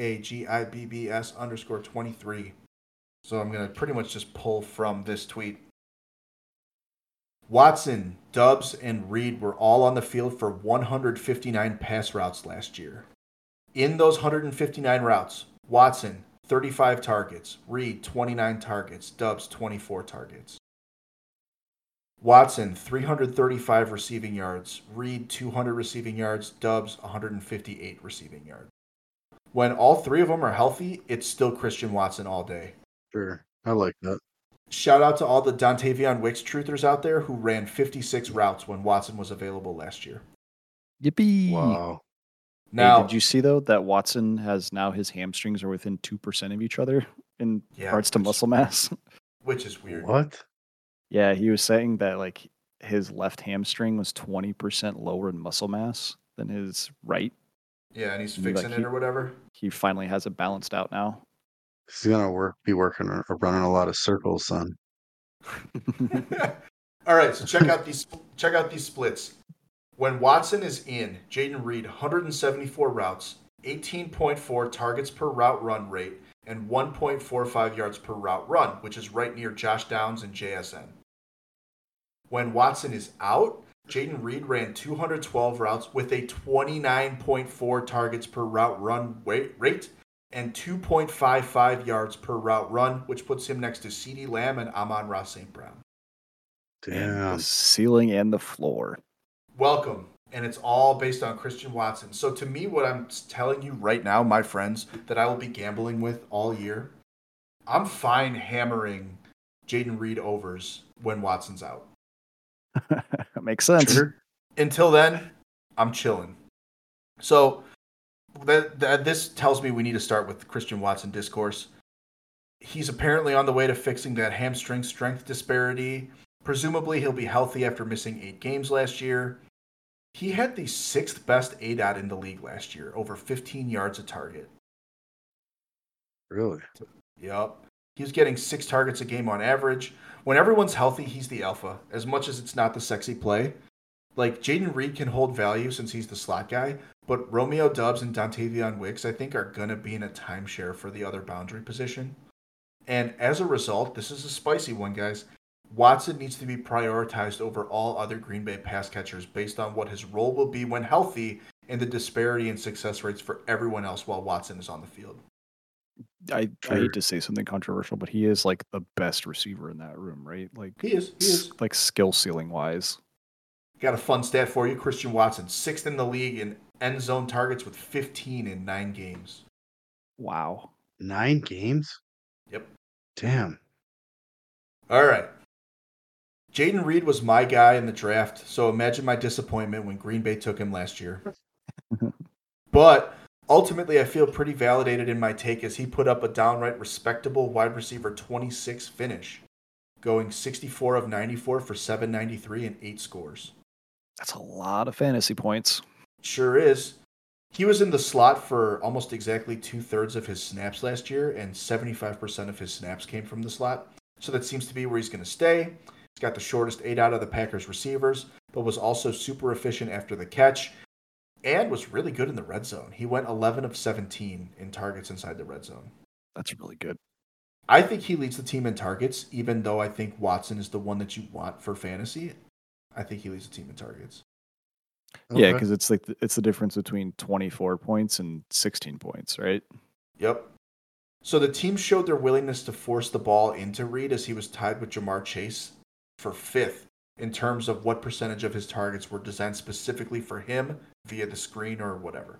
S3: JAGIBBS_23. So I'm going to pretty much just pull from this tweet. Watson, Doubs, and Reed were all on the field for 159 pass routes last year. In those 159 routes, Watson, 35 targets, Reed, 29 targets, Doubs, 24 targets. Watson, 335 receiving yards, Reed, 200 receiving yards, Doubs, 158 receiving yards. When all three of them are healthy, it's still Christian Watson all day.
S1: Sure. I like that.
S3: Shout out to all the Dontavion Wicks truthers out there who ran 56 routes when Watson was available last year.
S2: Yippee!
S1: Wow.
S2: Now, hey, did you see though that Watson has now his hamstrings are within 2% of each other in regards to muscle mass?
S3: Which is weird.
S1: What?
S2: Yeah, he was saying that like his left hamstring was 20% lower in muscle mass than his right.
S3: Yeah, and he's fixing it or whatever.
S2: He finally has it balanced out now.
S1: He's gonna be working or running a lot of circles, son.
S3: All right, so check out these splits. When Watson is in, Jayden Reed 174 routes, 18.4 targets per route run rate, and 1.45 yards per route run, which is right near Josh Downs and JSN. When Watson is out, Jayden Reed ran 212 routes with a 29.4 targets per route run rate and 2.55 yards per route run, which puts him next to CeeDee Lamb and Amon-Ra St. Brown.
S2: Damn. The ceiling and the floor.
S3: Welcome. And it's all based on Christian Watson. So to me, what I'm telling you right now, my friends, that I will be gambling with all year, I'm fine hammering Jayden Reed overs when Watson's out.
S2: That makes sense.
S3: Sure. Until then, I'm chilling. So this tells me we need to start with the Christian Watson discourse. He's apparently on the way to fixing that hamstring strength disparity. Presumably, he'll be healthy after missing 8 games last year. He had the 6th best ADOT in the league last year, over 15 yards a target.
S1: Really?
S3: Yep. He was getting 6 targets a game on average. When everyone's healthy, he's the alpha, as much as it's not the sexy play. Like, Jayden Reed can hold value since he's the slot guy, but Romeo Doubs and Dontavion Wicks, I think, are going to be in a timeshare for the other boundary position. And as a result, this is a spicy one, guys. Watson needs to be prioritized over all other Green Bay pass catchers based on what his role will be when healthy and the disparity in success rates for everyone else while Watson is on the field.
S2: I hate to say something controversial, but he is like the best receiver in that room, right? Like
S3: He is.
S2: Like skill ceiling wise.
S3: Got a fun stat for you. Christian Watson, 6th in the league in end zone targets with 15 in 9 games.
S2: Wow.
S1: 9 games?
S3: Yep.
S1: Damn.
S3: All right. Jayden Reed was my guy in the draft, so imagine my disappointment when Green Bay took him last year. But ultimately, I feel pretty validated in my take as he put up a downright respectable wide receiver 26 finish, going 64 of 94 for 793 and 8 scores.
S2: That's a lot of fantasy points.
S3: Sure is. He was in the slot for almost exactly 2/3 of his snaps last year, and 75% of his snaps came from the slot. So that seems to be where he's going to stay. He's got the shortest ADOT of the Packers receivers, but was also super efficient after the catch and was really good in the red zone. He went 11 of 17 in targets inside the red zone.
S2: That's really good.
S3: I think he leads the team in targets, even though I think Watson is the one that you want for fantasy. I think he leads the team in targets.
S2: Okay. Yeah, because it's like it's the difference between 24 points and 16 points, right?
S3: Yep. So the team showed their willingness to force the ball into Reed as he was tied with Jamar Chase for 5th in terms of what percentage of his targets were designed specifically for him via the screen or whatever.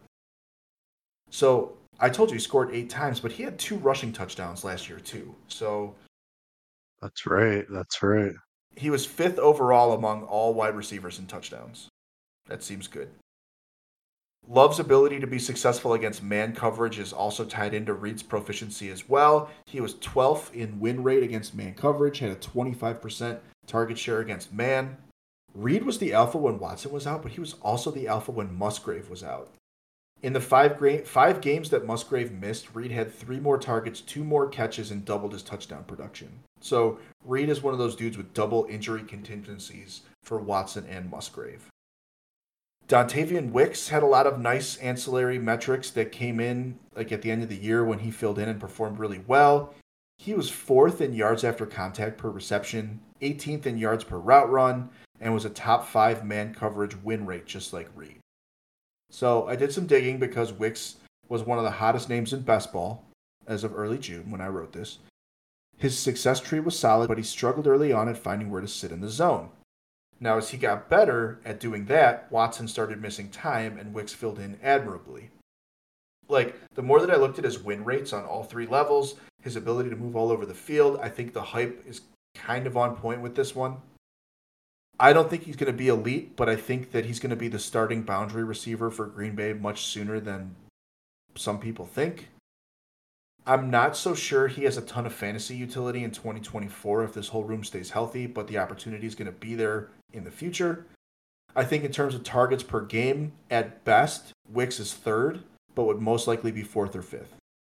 S3: So I told you he scored 8 times, but he had 2 rushing touchdowns last year too. So
S1: that's right.
S3: He was 5th overall among all wide receivers in touchdowns. That seems good. Love's ability to be successful against man coverage is also tied into Reed's proficiency as well. He was 12th in win rate against man coverage, had a 25% target share against man. Reed was the alpha when Watson was out, but he was also the alpha when Musgrave was out. In the 5 games that Musgrave missed, Reed had 3 more targets, 2 more catches, and doubled his touchdown production. So Reed is one of those dudes with double injury contingencies for Watson and Musgrave. Dontavion Wicks had a lot of nice ancillary metrics that came in like at the end of the year when he filled in and performed really well. He was 4th in yards after contact per reception, 18th in yards per route run, and was a top 5 man coverage win rate just like Reed. So I did some digging because Wicks was one of the hottest names in best ball as of early June when I wrote this. His success tree was solid, but he struggled early on at finding where to sit in the zone. Now, as he got better at doing that, Watson started missing time and Wicks filled in admirably. Like, the more that I looked at his win rates on all 3 levels, his ability to move all over the field, I think the hype is kind of on point with this one. I don't think he's going to be elite, but I think that he's going to be the starting boundary receiver for Green Bay much sooner than some people think. I'm not so sure he has a ton of fantasy utility in 2024 if this whole room stays healthy, but the opportunity is going to be there in the future. I think in terms of targets per game, at best, Wicks is 3rd, but would most likely be 4th or 5th.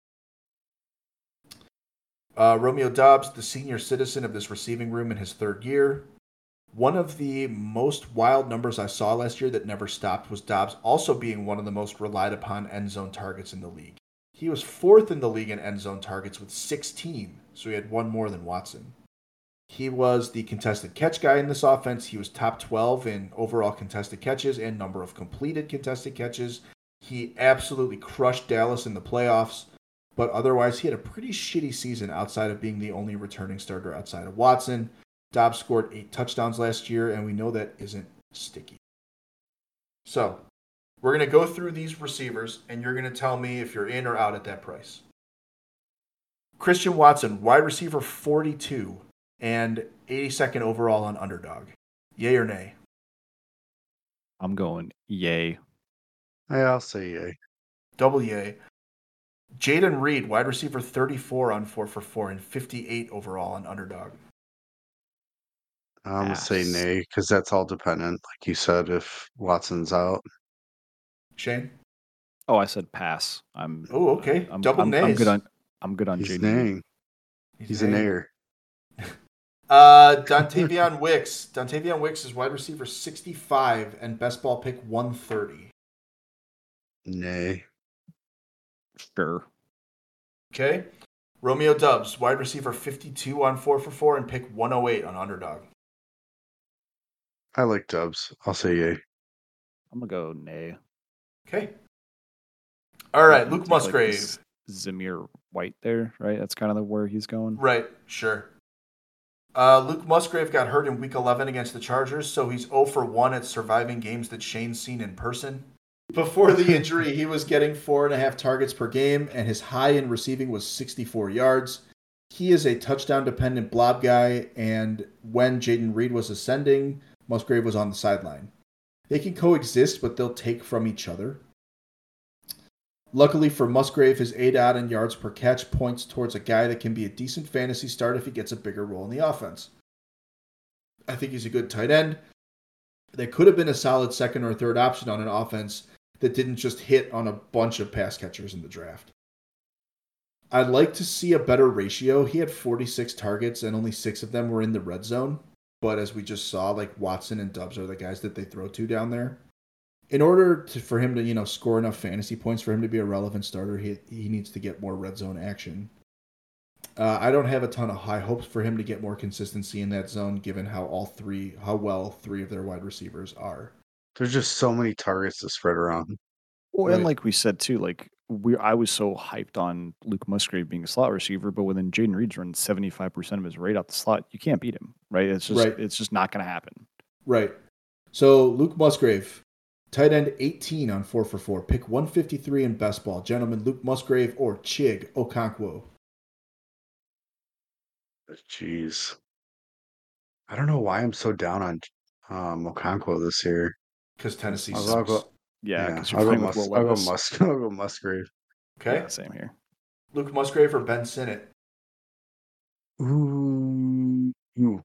S3: Romeo Doubs, the senior citizen of this receiving room in his 3rd year. One of the most wild numbers I saw last year that never stopped was Doubs also being one of the most relied upon end zone targets in the league. He was 4th in the league in end zone targets with 16, so he had 1 more than Watson. He was the contested catch guy in this offense. He was top 12 in overall contested catches and number of completed contested catches. He absolutely crushed Dallas in the playoffs, but otherwise he had a pretty shitty season outside of being the only returning starter outside of Watson. Doubs scored 8 touchdowns last year, and we know that isn't sticky. So, we're going to go through these receivers, and you're going to tell me if you're in or out at that price. Christian Watson, wide receiver 42, and 82nd overall on Underdog. Yay or nay?
S2: I'm going yay.
S1: I'll say yay.
S3: Double yay. Jayden Reed, wide receiver 34 on 4for4 and 58 overall on Underdog.
S1: I'm gonna say
S2: Pass.
S1: nay because that's all dependent, like you said, if Watson's out.
S3: Shane?
S2: Oh, I said pass.
S3: Oh, okay. Double
S2: I'm good
S3: nays.
S2: on
S1: He's
S2: Jaden Reed.
S1: naying. He's a nayer.
S3: Dontavion Wicks. Dontavian Wicks is wide receiver 65 and best ball pick 130.
S1: Nay.
S2: Sure.
S3: Okay. Romeo Dubs, wide receiver 52 on 4for4 and pick 108 on Underdog.
S1: I like Dubs. I'll say yay.
S2: I'm gonna go nay.
S3: Okay. All right,
S2: You
S3: Luke
S2: take,
S3: Musgrave.
S2: Zamir White there, right? That's kind of where he's going.
S3: Right, sure. Luke Musgrave got hurt in Week 11 against the Chargers, so he's 0 for 1 at surviving games that Shane's seen in person. Before the injury, he was getting 4.5 targets per game, and his high in receiving was 64 yards. He is a touchdown-dependent blob guy, and when Jaden Reed was ascending, Musgrave was on the sideline. They can coexist, but they'll take from each other. Luckily for Musgrave, his ADOT and yards per catch points towards a guy that can be a decent fantasy start if he gets a bigger role in the offense. I think he's a good tight end. That could have been a solid second or third option on an offense that didn't just hit on a bunch of pass catchers in the draft. I'd like to see a better ratio. He had 46 targets and only 6 of them were in the red zone. But as we just saw, like Watson and Dubs are the guys that they throw to down there. In order for him to, score enough fantasy points for him to be a relevant starter, he needs to get more red zone action. I don't have a ton of high hopes for him to get more consistency in that zone, given how well 3 of their wide receivers are.
S1: There's just so many targets to spread around.
S2: Well,
S3: Right.
S2: and like we said too, I was so hyped on Luke Musgrave being a slot receiver, but when Jaden Reed's running 75% of his rate out the slot, you can't beat him, right? It's just not going to happen.
S3: Right. So Luke Musgrave, tight end 18 on 4for4, pick 153 in best ball. Gentlemen, Luke Musgrave or Chig Okonkwo?
S1: Jeez. I don't know why I'm so down on Okonkwo this year.
S3: Because Tennessee
S1: I'll
S3: sucks.
S1: go.
S2: Yeah,
S1: Yeah,
S2: because you're playing with Will
S1: I'll
S2: Levis.
S1: I'll go Musgrave.
S3: Okay.
S2: Yeah, same here.
S3: Luke Musgrave or Ben Sinnott?
S1: Ooh.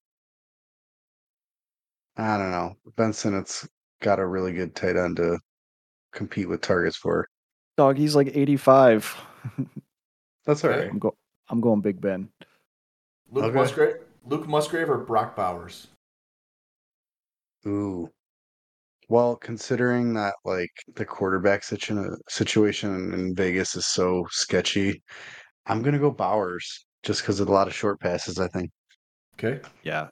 S1: I don't know. Ben Sinnott's got a really good tight end to compete with targets for.
S2: Dog, he's like 85.
S1: That's all
S3: Okay.
S1: right.
S2: I'm going Big Ben.
S3: Luke Musgrave or Brock Bowers?
S1: Ooh. Well, considering that like the quarterback situation in Vegas is so sketchy, I'm gonna go Bowers just because of a lot of short passes, I think.
S3: Okay.
S2: Yeah,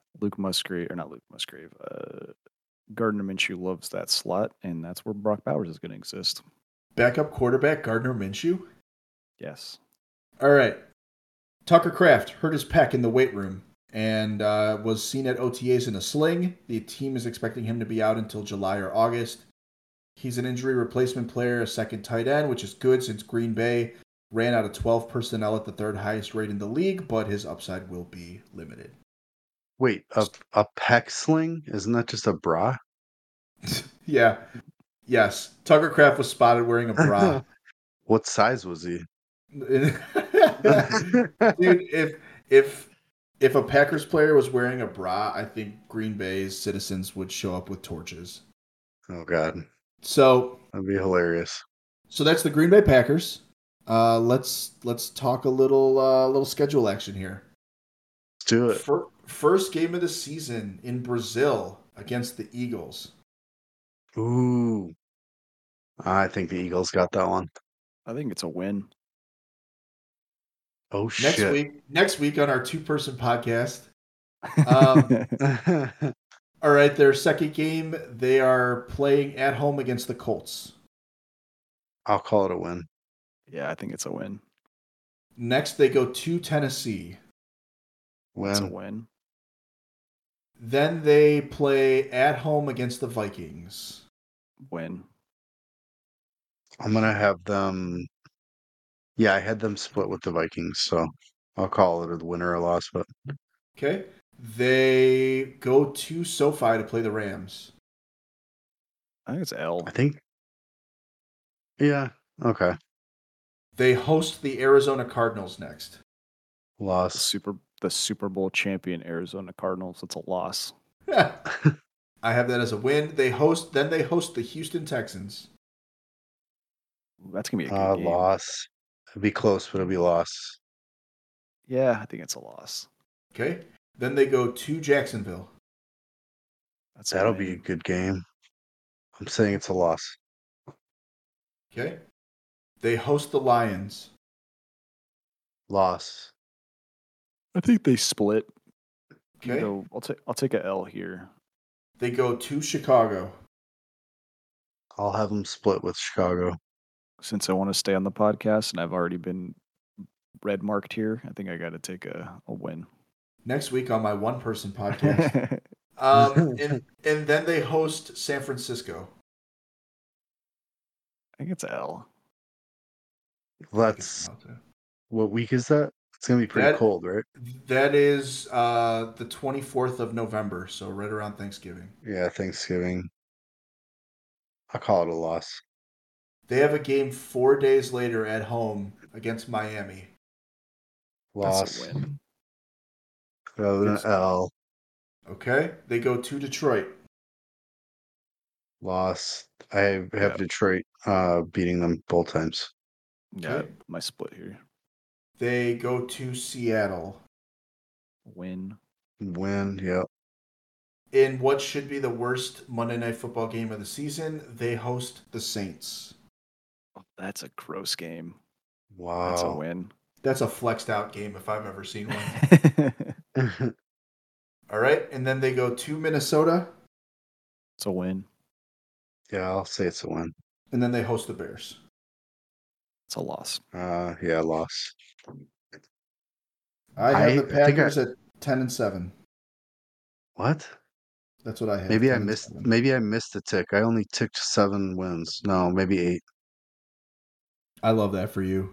S2: Gardner Minshew loves that slot, and that's where Brock Bowers is going to exist.
S3: Backup quarterback Gardner Minshew?
S2: Yes.
S3: All right. Tucker Kraft hurt his pec in the weight room and was seen at OTAs in a sling. The team is expecting him to be out until July or August. He's an injury replacement player, a second tight end, which is good since Green Bay ran out of 12 personnel at the third highest rate in the league, but his upside will be limited.
S1: Wait, a pec sling? Isn't that just a bra?
S3: Yeah. Yes. Tucker Kraft was spotted wearing a bra.
S1: What size was he?
S3: Dude, if a Packers player was wearing a bra, I think Green Bay's citizens would show up with torches.
S1: Oh God,
S3: So
S1: that'd be hilarious.
S3: So that's the Green Bay Packers. Let's talk a little schedule action here.
S1: Let's do it.
S3: First game of the season in Brazil against the Eagles.
S1: Ooh, I think the Eagles got that one.
S2: I think it's a win.
S1: Oh shit!
S3: Next week on our 2-person podcast. All right, their second game, they are playing at home against the Colts.
S1: I'll call it a win.
S2: Yeah, I think it's a win.
S3: Next, they go to Tennessee.
S2: It's a win.
S3: Then they play at home against the Vikings.
S2: Win.
S1: I'm gonna have them. Yeah, I had them split with the Vikings, so I'll call it a win or a loss. But
S3: okay, they go to SoFi to play the Rams.
S2: I think it's L.
S1: I think. Yeah. Okay.
S3: They host the Arizona Cardinals next.
S1: Loss.
S2: The Super Bowl champion Arizona Cardinals. It's a loss.
S3: I have that as a win. They host the Houston Texans.
S2: That's gonna be a good game.
S1: Loss. It'll be close, but it'll be loss.
S2: Yeah, I think it's a loss.
S3: Okay. Then they go to Jacksonville.
S1: That'll be a good game. I'm saying it's a loss.
S3: Okay. They host the Lions.
S1: Loss.
S2: I think they split.
S3: Okay.
S2: I'll take a L here.
S3: They go to Chicago.
S1: I'll have them split with Chicago.
S2: Since I want to stay on the podcast and I've already been red marked here, I think I got to take a win.
S3: Next week on my one-person podcast. And then they host San Francisco.
S2: I think it's L.
S1: What week is that? It's going to be pretty cold, right?
S3: That is the 24th of November, so right around Thanksgiving.
S1: Yeah, Thanksgiving. I'll call it a loss.
S3: They have a game 4 days later at home against Miami.
S1: Loss.
S2: That's a win.
S1: An L.
S3: Okay. They go to Detroit.
S1: Loss. I have Detroit beating them both times.
S2: Yeah,
S3: Okay.
S2: my split here.
S3: They go to Seattle.
S2: Win.
S1: Yeah.
S3: In what should be the worst Monday Night Football game of the season, they host the Saints.
S2: Oh, that's a gross game.
S1: Wow.
S2: That's a win.
S3: That's a flexed out game if I've ever seen one. All right. And then they go to Minnesota.
S2: It's a win.
S1: Yeah, I'll say it's a win.
S3: And then they host the Bears.
S2: It's a loss.
S1: Yeah, loss.
S3: I have the Packers at 10-7.
S1: What?
S3: That's what I have.
S1: Maybe I missed a tick. I only ticked 7 wins. No, maybe 8.
S3: I love that for you.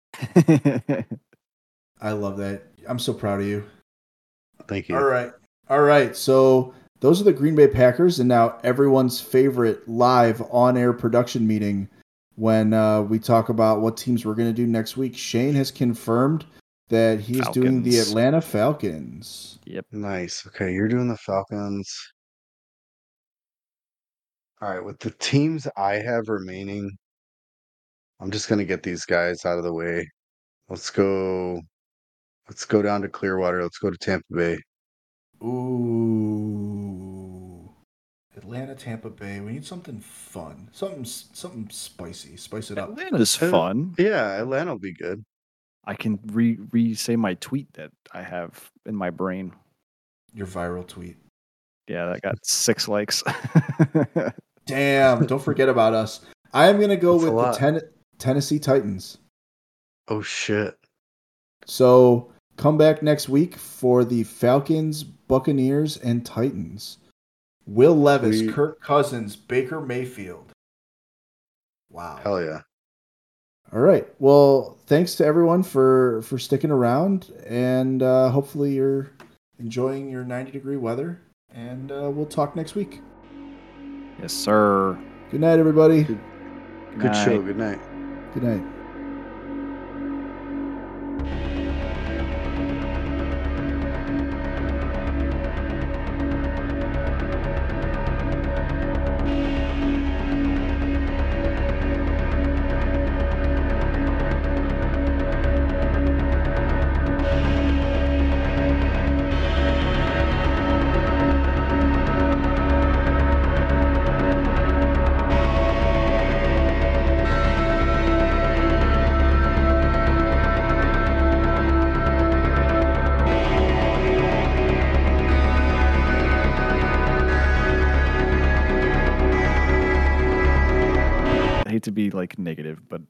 S3: I love that. I'm so proud of you.
S1: Thank you.
S3: All right. So those are the Green Bay Packers, and now everyone's favorite live on-air production meeting when we talk about what teams we're going to do next week. Shane has confirmed that he's doing the Atlanta Falcons.
S2: Yep.
S1: Nice. Okay, you're doing the Falcons. All right, with the teams I have remaining, I'm just going to get these guys out of the way. Let's go down to Clearwater. Let's go to Tampa Bay.
S3: Ooh. Atlanta, Tampa Bay. We need something fun. Something spicy. Spice it up.
S2: Atlanta's fun.
S1: Yeah, Atlanta will be good.
S2: I can re-say my tweet that I have in my brain.
S3: Your viral tweet.
S2: Yeah, that got 6 likes.
S3: Damn, don't forget about us. I am going to go with the Tennessee Titans.
S1: Oh, shit.
S3: So come back next week for the Falcons, Buccaneers, and Titans. Will Levis, Kirk Cousins, Baker Mayfield. Wow.
S1: Hell yeah.
S3: All right. Well, thanks to everyone for sticking around, and hopefully you're enjoying your 90-degree weather, and we'll talk next week.
S2: Yes, sir.
S3: Good night, everybody.
S1: Good show. Good night.
S3: Good night.
S2: To be like negative, but